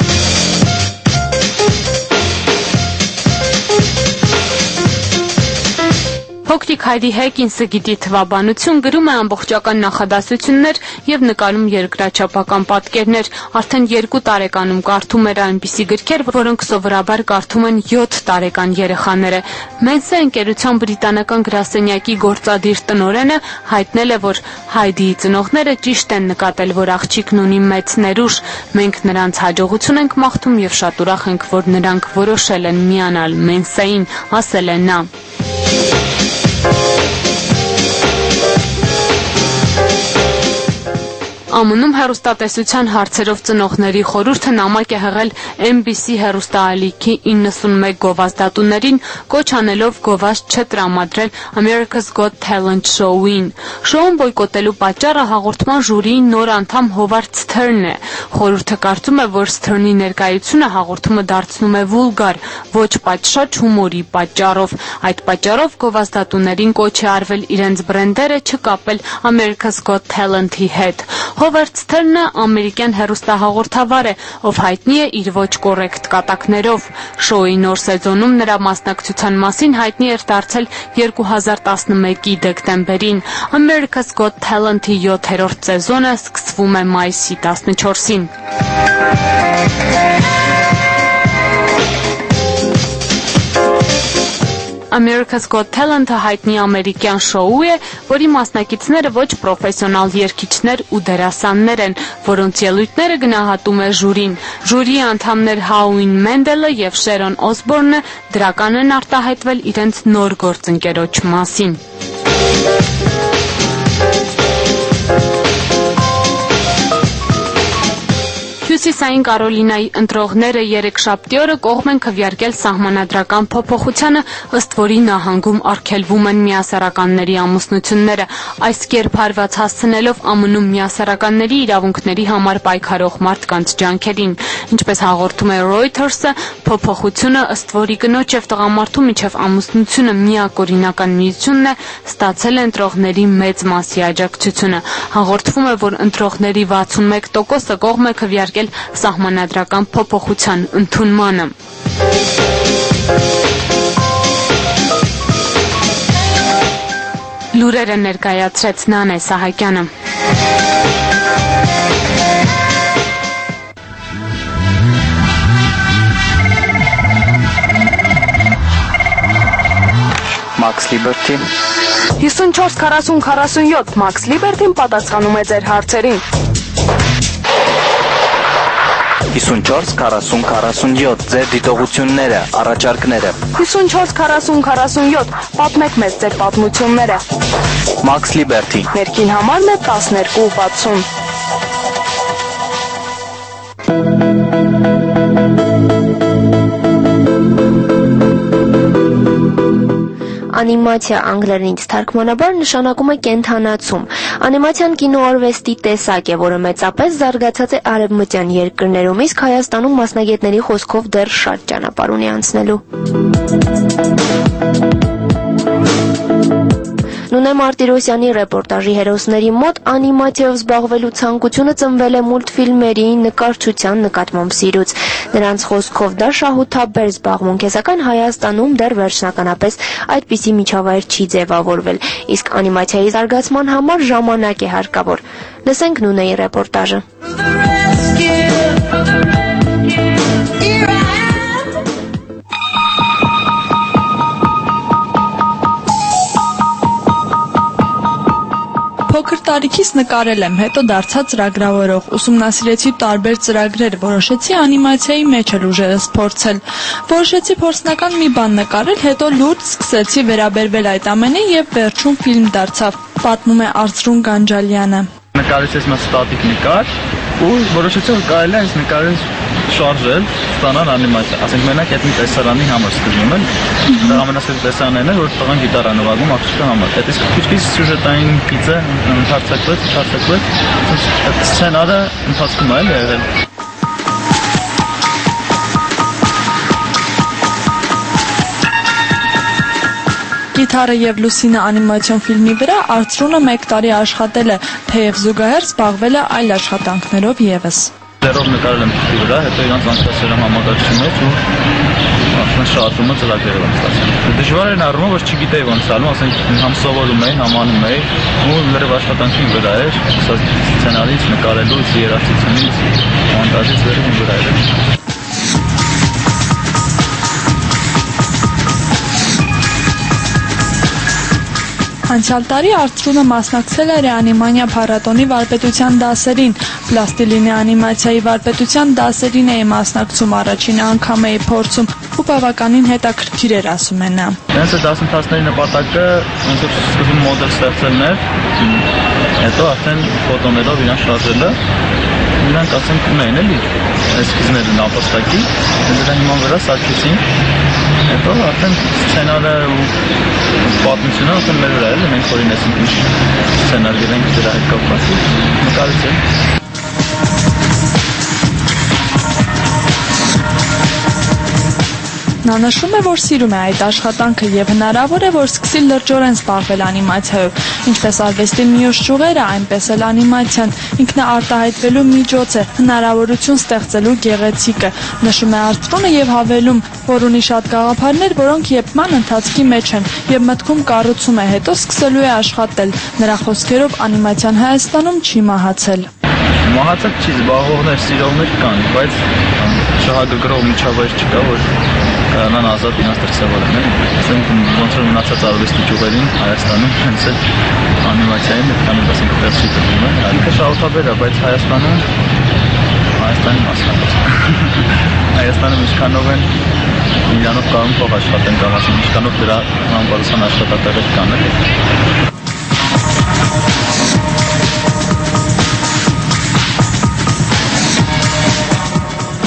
Փոքրիկ Հայդի Հեկինսը գիտի թվաբանություն, գրում է ամբողջական նախադասություններ եւ նկարում երկրաչափական պատկերներ։ Արդեն 2 տարեկանում կարդում էր այնպիսի գրքեր, որոնք սովորաբար կարդում են 7 տարեկան երեխաները։ Mensa ընկերության բրիտանական գրասենյակի գործադիր տնօրենը հայտնել է, որ Հայդիի ծնողները ճիշտ են նկատել, որ աղջիկն ունի մեծ ներուժ։ Մենք նրանց հաջողություն ենք մաղթում եւ շատ ուրախ ենք, որ նրանք որոշել են միանալ Mensa-ին, ասել է նա։ ԱՄՆ-ում հեռուստատեսության հարցերով ծնողների խորհուրդը նամակ է հղել NBC հեռուստաալիքի 91 գովազդատուներին, կոչ անելով գովազդ չտրամադրել America's Got Talent շոուին։ Շոուն բոյկոտելու պատճառը հաղորդման ժյուրիի նոր անդամ Հովարդ Սթերնն է։ Խորհուրդը կարծում է, որ Սթերնի ներկայությունը հաղորդումը դարձնում է վուլգար, ոչ պատշաճ հումորի պատճառով։ Այդ պատճառով գովազդատուներին կոչ է արվել իրենց բրենդերը չկապել America's Got Talent-ի հետ։ Հովարդ Սթերնը ամերիկյան հեռուստահաղորդավար է, ով հայտնի է իր ոչ կոռեկտ կատակներով։ Շոուի նոր սեզոնում նրա մասնակցության մասին հայտնի էր դարձել 2011-ի դեկտեմբերին։ America's Got Talent-ի 7-րդ սեզոնը սկսվում է մայիսի 14-ին։ America's Got Talent-ը հայտնի ամերիկյան շոու է, որի մասնակիցները ոչ պրոֆեսիոնալ երգիչներ ու դերասաններ են, որոնց ելույթները գնահատում է ժյուրին։ Ժյուրիի անդամներ Հաուին Մենդելը եւ Շերոն Օսբորնը դրական են արտահայտվել իրենց նոր գործընկերոջ մասին։ Հյուսիսային Կարոլինայի ընտրողները երեքշաբթի օրը կողմ են քվեարկել սահմանադրական փոփոխությանը, ըստ որի նահանգում արգելվում են միասեռականների ամուսնությունները, այս կերպ հարված հասցնելով ԱՄՆ-ում միասեռականների իրավունքների համար պայքարող մարդկանց ջանքերին։ Ինչպես հաղորդում է Reuters-ը, փոփոխությունը, ըստ որի կնոջ եւ տղամարդու միջև ամուսնությունը միակողմնական միությունն է, ստացել է ընտրողների մեծ մասի աջակցությունը։ Հաղորդվում է, որ ընտրողների 61%-ը կողմ է քվեարկել սահմանադրական փոփոխության ընդունմանը։ Լուրերը ներկայացրեց Նանե Սահակյանը։ Max Liberty 54-40-47 Max Liberty-ն պատասխանում է ձեր հարցերին։ 54-40-47 ձեր դիտողությունները, առաջարկները։ 54-40-47 պատմեք մեզ ձեր պատմությունները։ Max Liberty Ներքին համարն է 1260։ Անիմացիա անգլերենից թարգմանաբար նշանակում է կենդանացում։ Անիմացիան կինոարվեստի տեսակ է, որը մեծապես զարգացած է արևմտյան երկրներում, իսկ Հայաստանում մասնագետների խոսքով դեռ շատ ճանապարհ ունի անցնելու։ Նունե Մարտիրոսյանի ռեպորտաժի հերոսների մոտ անիմացիայով զբաղվելու ցանկությունը ծնվել է մուլտֆիլմերի նկարչության նկատմամբ սիրուց։ Նրանց խոսքով դա շահութաբեր զբաղմունք է, սակայն Հայաստանում դեռ վերջնականապես այդպիսի միջավայր չի ձևավորվել, իսկ անիմացիայի զարգացման համար ժամանակ է հարկավոր։ Լսենք Նունեի ռեպորտաժը։ Փոքր տարիքից նկարել եմ, հետո դարձա ծրագրավորող, ուսումնասիրեցի տարբեր ծրագրեր, որոշեցի անիմացիայի մեջ էլ ուժերս փորձել։ Որոշեցի փորձնական մի բան նկարել, հետո լուրջ սկսեցի վերաբերվել այդ ամենին եւ վերջում ֆիլմ դարձավ, պատմում է Արծրուն Գանջալյանը։ Նկարեցի մի ստատիկ նկար ու որոշեցի որ կարելի է այս նկարը շարժել, ստանալ անիմացիա։ Ասենք մենակ այդ մի տեսարանի համար սկսվում են։ Դա ամենասերտ տեսարանն է, որ տղան գիտար է նվագում աղջիկի համար։ Այդ իսկ քիչ-քիչ սյուժետային գիծը ընդարձակվեց, սցենարը ընթացքում է եղել։ Գիթառը եւ Լուսինը անիմացիոն ֆիլմի վրա Արծրունը 1 տարի աշխատել է, թեև զուգահեռ զբաղվել է այլ աշխատանքներով եւս։ Դերով նկարել եմ ֆիլմի վրա, հետո իրանց անցկացրել եմ համակարգչի մեջ ու արդեն շարժումը ծրագրերով եմ ստացել։ Դժվար էր առումով, որ չգիտեի ոնց ալում, ասենք համ սովորում էի, համ անում էի ու լրիվ աշխատանքի վրա էր, սցենարից, նկարելուց, երաժշտությունից, մոնտաժից լրիվ վրա էր։ Անցյալ տարի Արծրունը մասնակցել է Ռեանիմանիա փառատոնի վարպետության դասերին, պլաստիլինի անիմացիայի վարպետության դասերին էի մասնակցում, առաջին անգամ էի փորձում ու բավականին հետաքրքիր էր, ասում է նա։ Դրանց դասընթացների նպատակը սկզբում մոդել ստեղծելն էր, հետո արդեն ֆոտոներով իրան շարժելը, իրանք ասենք ունեն էլի էսքիզները նապաստակի, դրա հիման վրա սարքեցին, հետո արդեն սցենարը ու պատմությունը արդեն մեր վրա է, մենք օրինեցինք ինչ սցենար գրենք դրա հետ կապված, նկարեցինք։ Նա նշում է, որ սիրում է այդ աշխատանքը եւ հնարավոր է, որ սկսի լրջորեն զբաղվել անիմացիայով, ինչպես արվեստի մյուս ճյուղերը, այնպես էլ անիմացիան, ինքնաարտահայտվելու միջոց է, հնարավորություն ստեղծելու գեղեցիկը, նշում է Արծրունը եւ հավելում, որ ունի շատ գաղափարներ, որոնք եփման ընթացքի մեջ են եւ մտքում կառուցում է, հետո սկսելու է աշխատել։ Նրա խոսքերով անիմացիան Հայաստանում չի մահացել։ Մահացած չի, զբաղվողներ, սիրողներ կան, բայց շահագրգռող միջավայր չկա, որ կարողանան ազատ իրենց դրսևորել։ Ասենք ոնց որ մնացած արվեստի ճյուղերին Հայաստանում հենց այդ անիմացիային քանի ասենք դեռ չի տրվում, ինքը շահութաբեր է, բայց Հայաստանի մասն է։ Հայաստանում ինչքանով են Միլանով կարող փող աշխատեն կամ ասենք ինչքանով դրա համբարձան աշխատատեղեր կան էլի։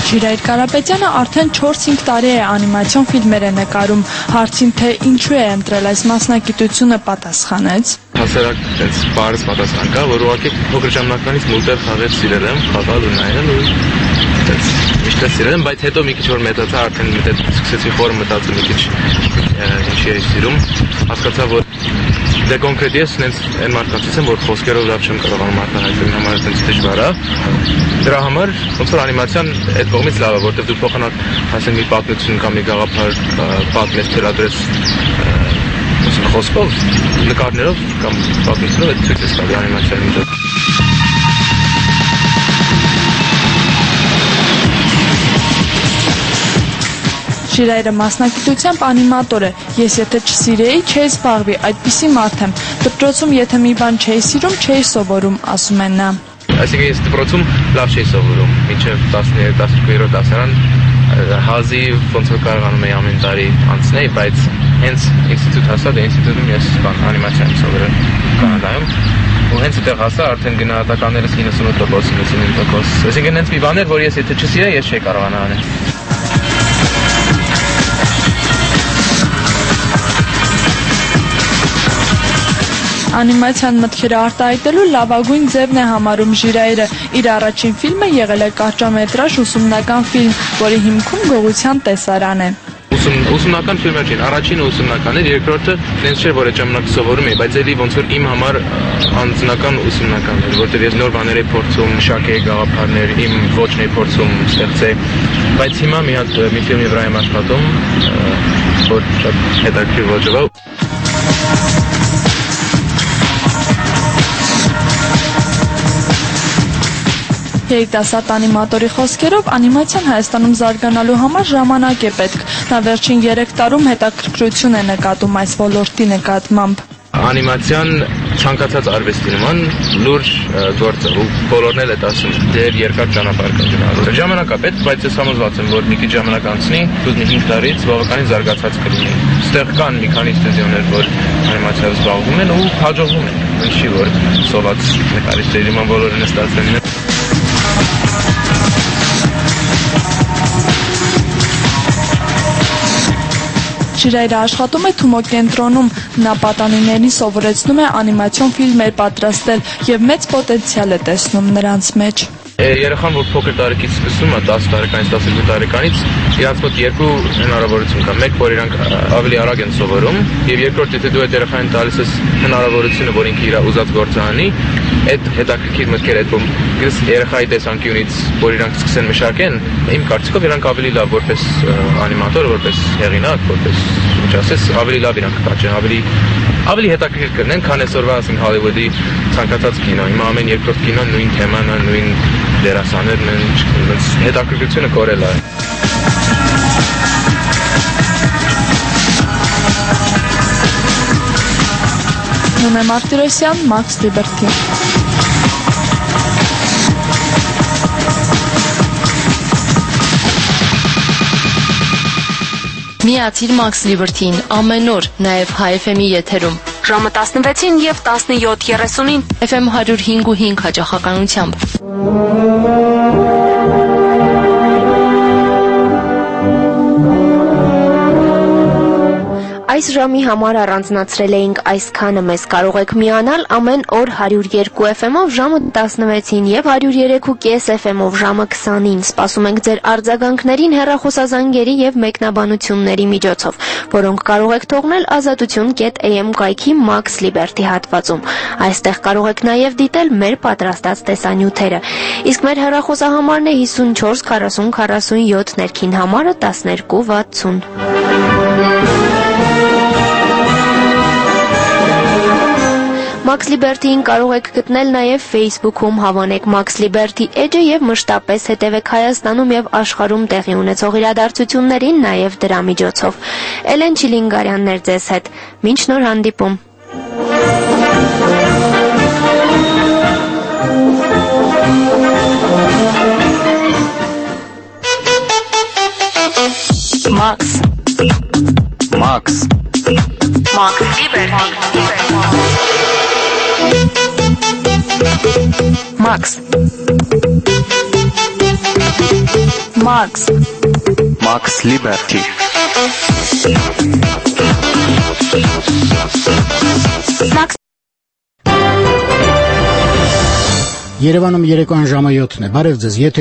Շիրայր Կարապետյանը արդեն 4-5 տարի է անիմացիոն ֆիլմեր է նկարում։ Հարցին թե ինչու է ընտրել այս մասնագիտությունը պատասխանեց. Հասարակ այս բարձ պատասխան կա, որ ուղղակի փոքր ժամանակից մուլտեր խաղեր սիրել եմ, խաղալ ու նայել ու միշտ սիրել եմ, բայց հետո մի քիչ որ մեծացա, արդեն սկսեցի խոր մտածել մի քիչ ինչի էի սիրում, հասկացա, որ դե կոնկրետ ես այն մարդկանցից եմ, որ խոսքերով լավ չեմ կարողանում արտահայտել, համար այդպես դժվար է։ Դրա համար ոնց որ անիմացիան այդ կողմից լավ է, որտեղ դու փոխանակ ասենք մի պատմություն կամ մի գաղափար պատմես, թելադրես խոսքով, նկարներով կամ պատմությունով այդ ցույց ես տալի անիմացիայի միջոցով։ Շիրայրը մասնագիտությամբ անիմատոր է։ Ես եթե չսիրեի, չէի զբաղվի, այդպիսի մարդ եմ։ Դպրոցում եթե մի բան չէի սիրում, չէի սովորում, ասում է նա։ Այսինքն ես դպրոցում լավ չէի սովորում, մինչև 12-13 դասարան հազի ոնց որ կարողանում էի ամեն տարի անցնել, բայց հենց ինստիտուտ հասա, դե ինստիտուտում ես անիմացիա եմ սովորել Կանադայում։ Ու հենց այդտեղ հասա արդեն գնահատականներս 98%, 99%։ Այսինքն հենց մի բան էր, որ ես եթե չսիրեի, ես չէի կարողանա անել։ Անիմացիան մտքերը արտահայտելու լավագույն ձևն է համարում Ժիրայրը։ Իր առաջին ֆիլմը եղել է կարճամետրաժ ուսումնական ֆիլմ, որի հիմքում գողության տեսարան է։ Ուսումնական ֆիլմը չէ, առաջինը ուսումնական էր, երկրորդը ինձ չէր որ այդ ժամանակ սովորում էի, բայց էլի ոնց որ իմ համար անձնական ուսումնական էր, որտեղ ես նոր բաներ էի փորձում, մշակեի գաղափարներ, իմ ոճն էի փորձում ստեղծել, բայց հիմա մի հատ մի ֆիլմի վրա եմ աշխատում, որ շատ հետաքրքիր ոճով է։ Երիտասարդ անիմատորի խոսքերով անիմացիան Հայաստանում զարգանալու համար ժամանակ է պետք։ Նա վերջին 3 տարում հետաքրքրություն է նկատում այս ոլորտի նկատմամբ։ Անիմացիան ցանկացած արվեստի նման լուրջ գործ է, ու բոլորն էլ այդ ասում, դեռ երկար ճանապարհ կա գնալու։ Ժամանակ է պետք, բայց ես համոզված եմ, որ մի քիչ ժամանակ անցնի, դուք 5 տարից բավականին զարգացած կլինի։ Ստեղ կան մի քանի ստուդիոներ, որ անիմացիայով զբաղվում են ու հաջողվում են։ Ինչի որ սոված նկարիչների նման բոլորը նստած են։ Շիրայրը աշխատում է Թումո կենտրոնում, նա պատանիներին սովորեցնում է անիմացիոն ֆիլմեր պատրաստել և մեծ պոտենցիալ է տեսնում նրանց մեջ։ Երեխան, որ փոքր տարիքից սկսում է 10 տարեկանից, 12 տարեկանից, իրանց մոտ երկու հնարավորություն կա։ Մեկ, որ իրանք ավելի արագ են սովորում, եւ երկրորդ, եթե դու այդ երեխային տալիս ես հնարավորությունը, որ ինքը իր ուզած գործը անի, այդ հետաքրքիր մտքերը այդ երեխայի տեսանկյունից, որ իրանք սկսեն մշակեն, իմ կարծիքով իրանք ավելի լավ որպես անիմատոր, որպես հեղինակ, որպես ինչ ասես, ավելի լավ իրանք կաճեն, ավելի հետաքրքիր կլինեն, քան այսօրվա ասենք Հոլիվուդի ցանկացած կինո։ Հիմա ամեն երկրորդ կինոն նույն թեման է, նույն դերասաններն են, հետաքրքրությունը կորել է։ Նոնե Մարտիրոսյան, Max Liberty։ Միացիր Max Liberty-ին ամեն օր, նաև Հայ FM-ի եթերում։ Ժամը 16-ին եւ 17:30-ին FM 105.5 հաճախականությամբ։ Այս ժամի համար առանձնացրել էինք այսքանը, մեզ կարող եք միանալ ամեն օր 102 FM-ով ժամը 16-ին եւ 103.5 FM-ով ժամը 20-ին։ Սպասում ենք ձեր արձագանքներին հեռախոսազանգերի եւ մեկնաբանությունների միջոցով, որոնք կարող եք թողնել azatutun.am կայքի Max Liberty հատվածում։ Այստեղ կարող եք նաեւ դիտել մեր պատրաստած տեսանյութերը։ Իսկ մեր հեռախոսահամարն է 54 40 47, ներքին համարը 1260։ Max Liberty-ին կարող եք գտնել նաև Facebook-ում, հավանեք Max Liberty էջը եւ մշտապես հետևեք Հայաստանում եւ աշխարհում տեղի ունեցող իրադարձություններին նաև դրա միջոցով։ Էլեն Չիլինգարյանն էր ձեզ հետ։ Մինչ նոր հանդիպում։ Max Liberty Max Max Liberty. Երևանում երեկոյան ժամը 7-ն է։ Բարև ձեզ։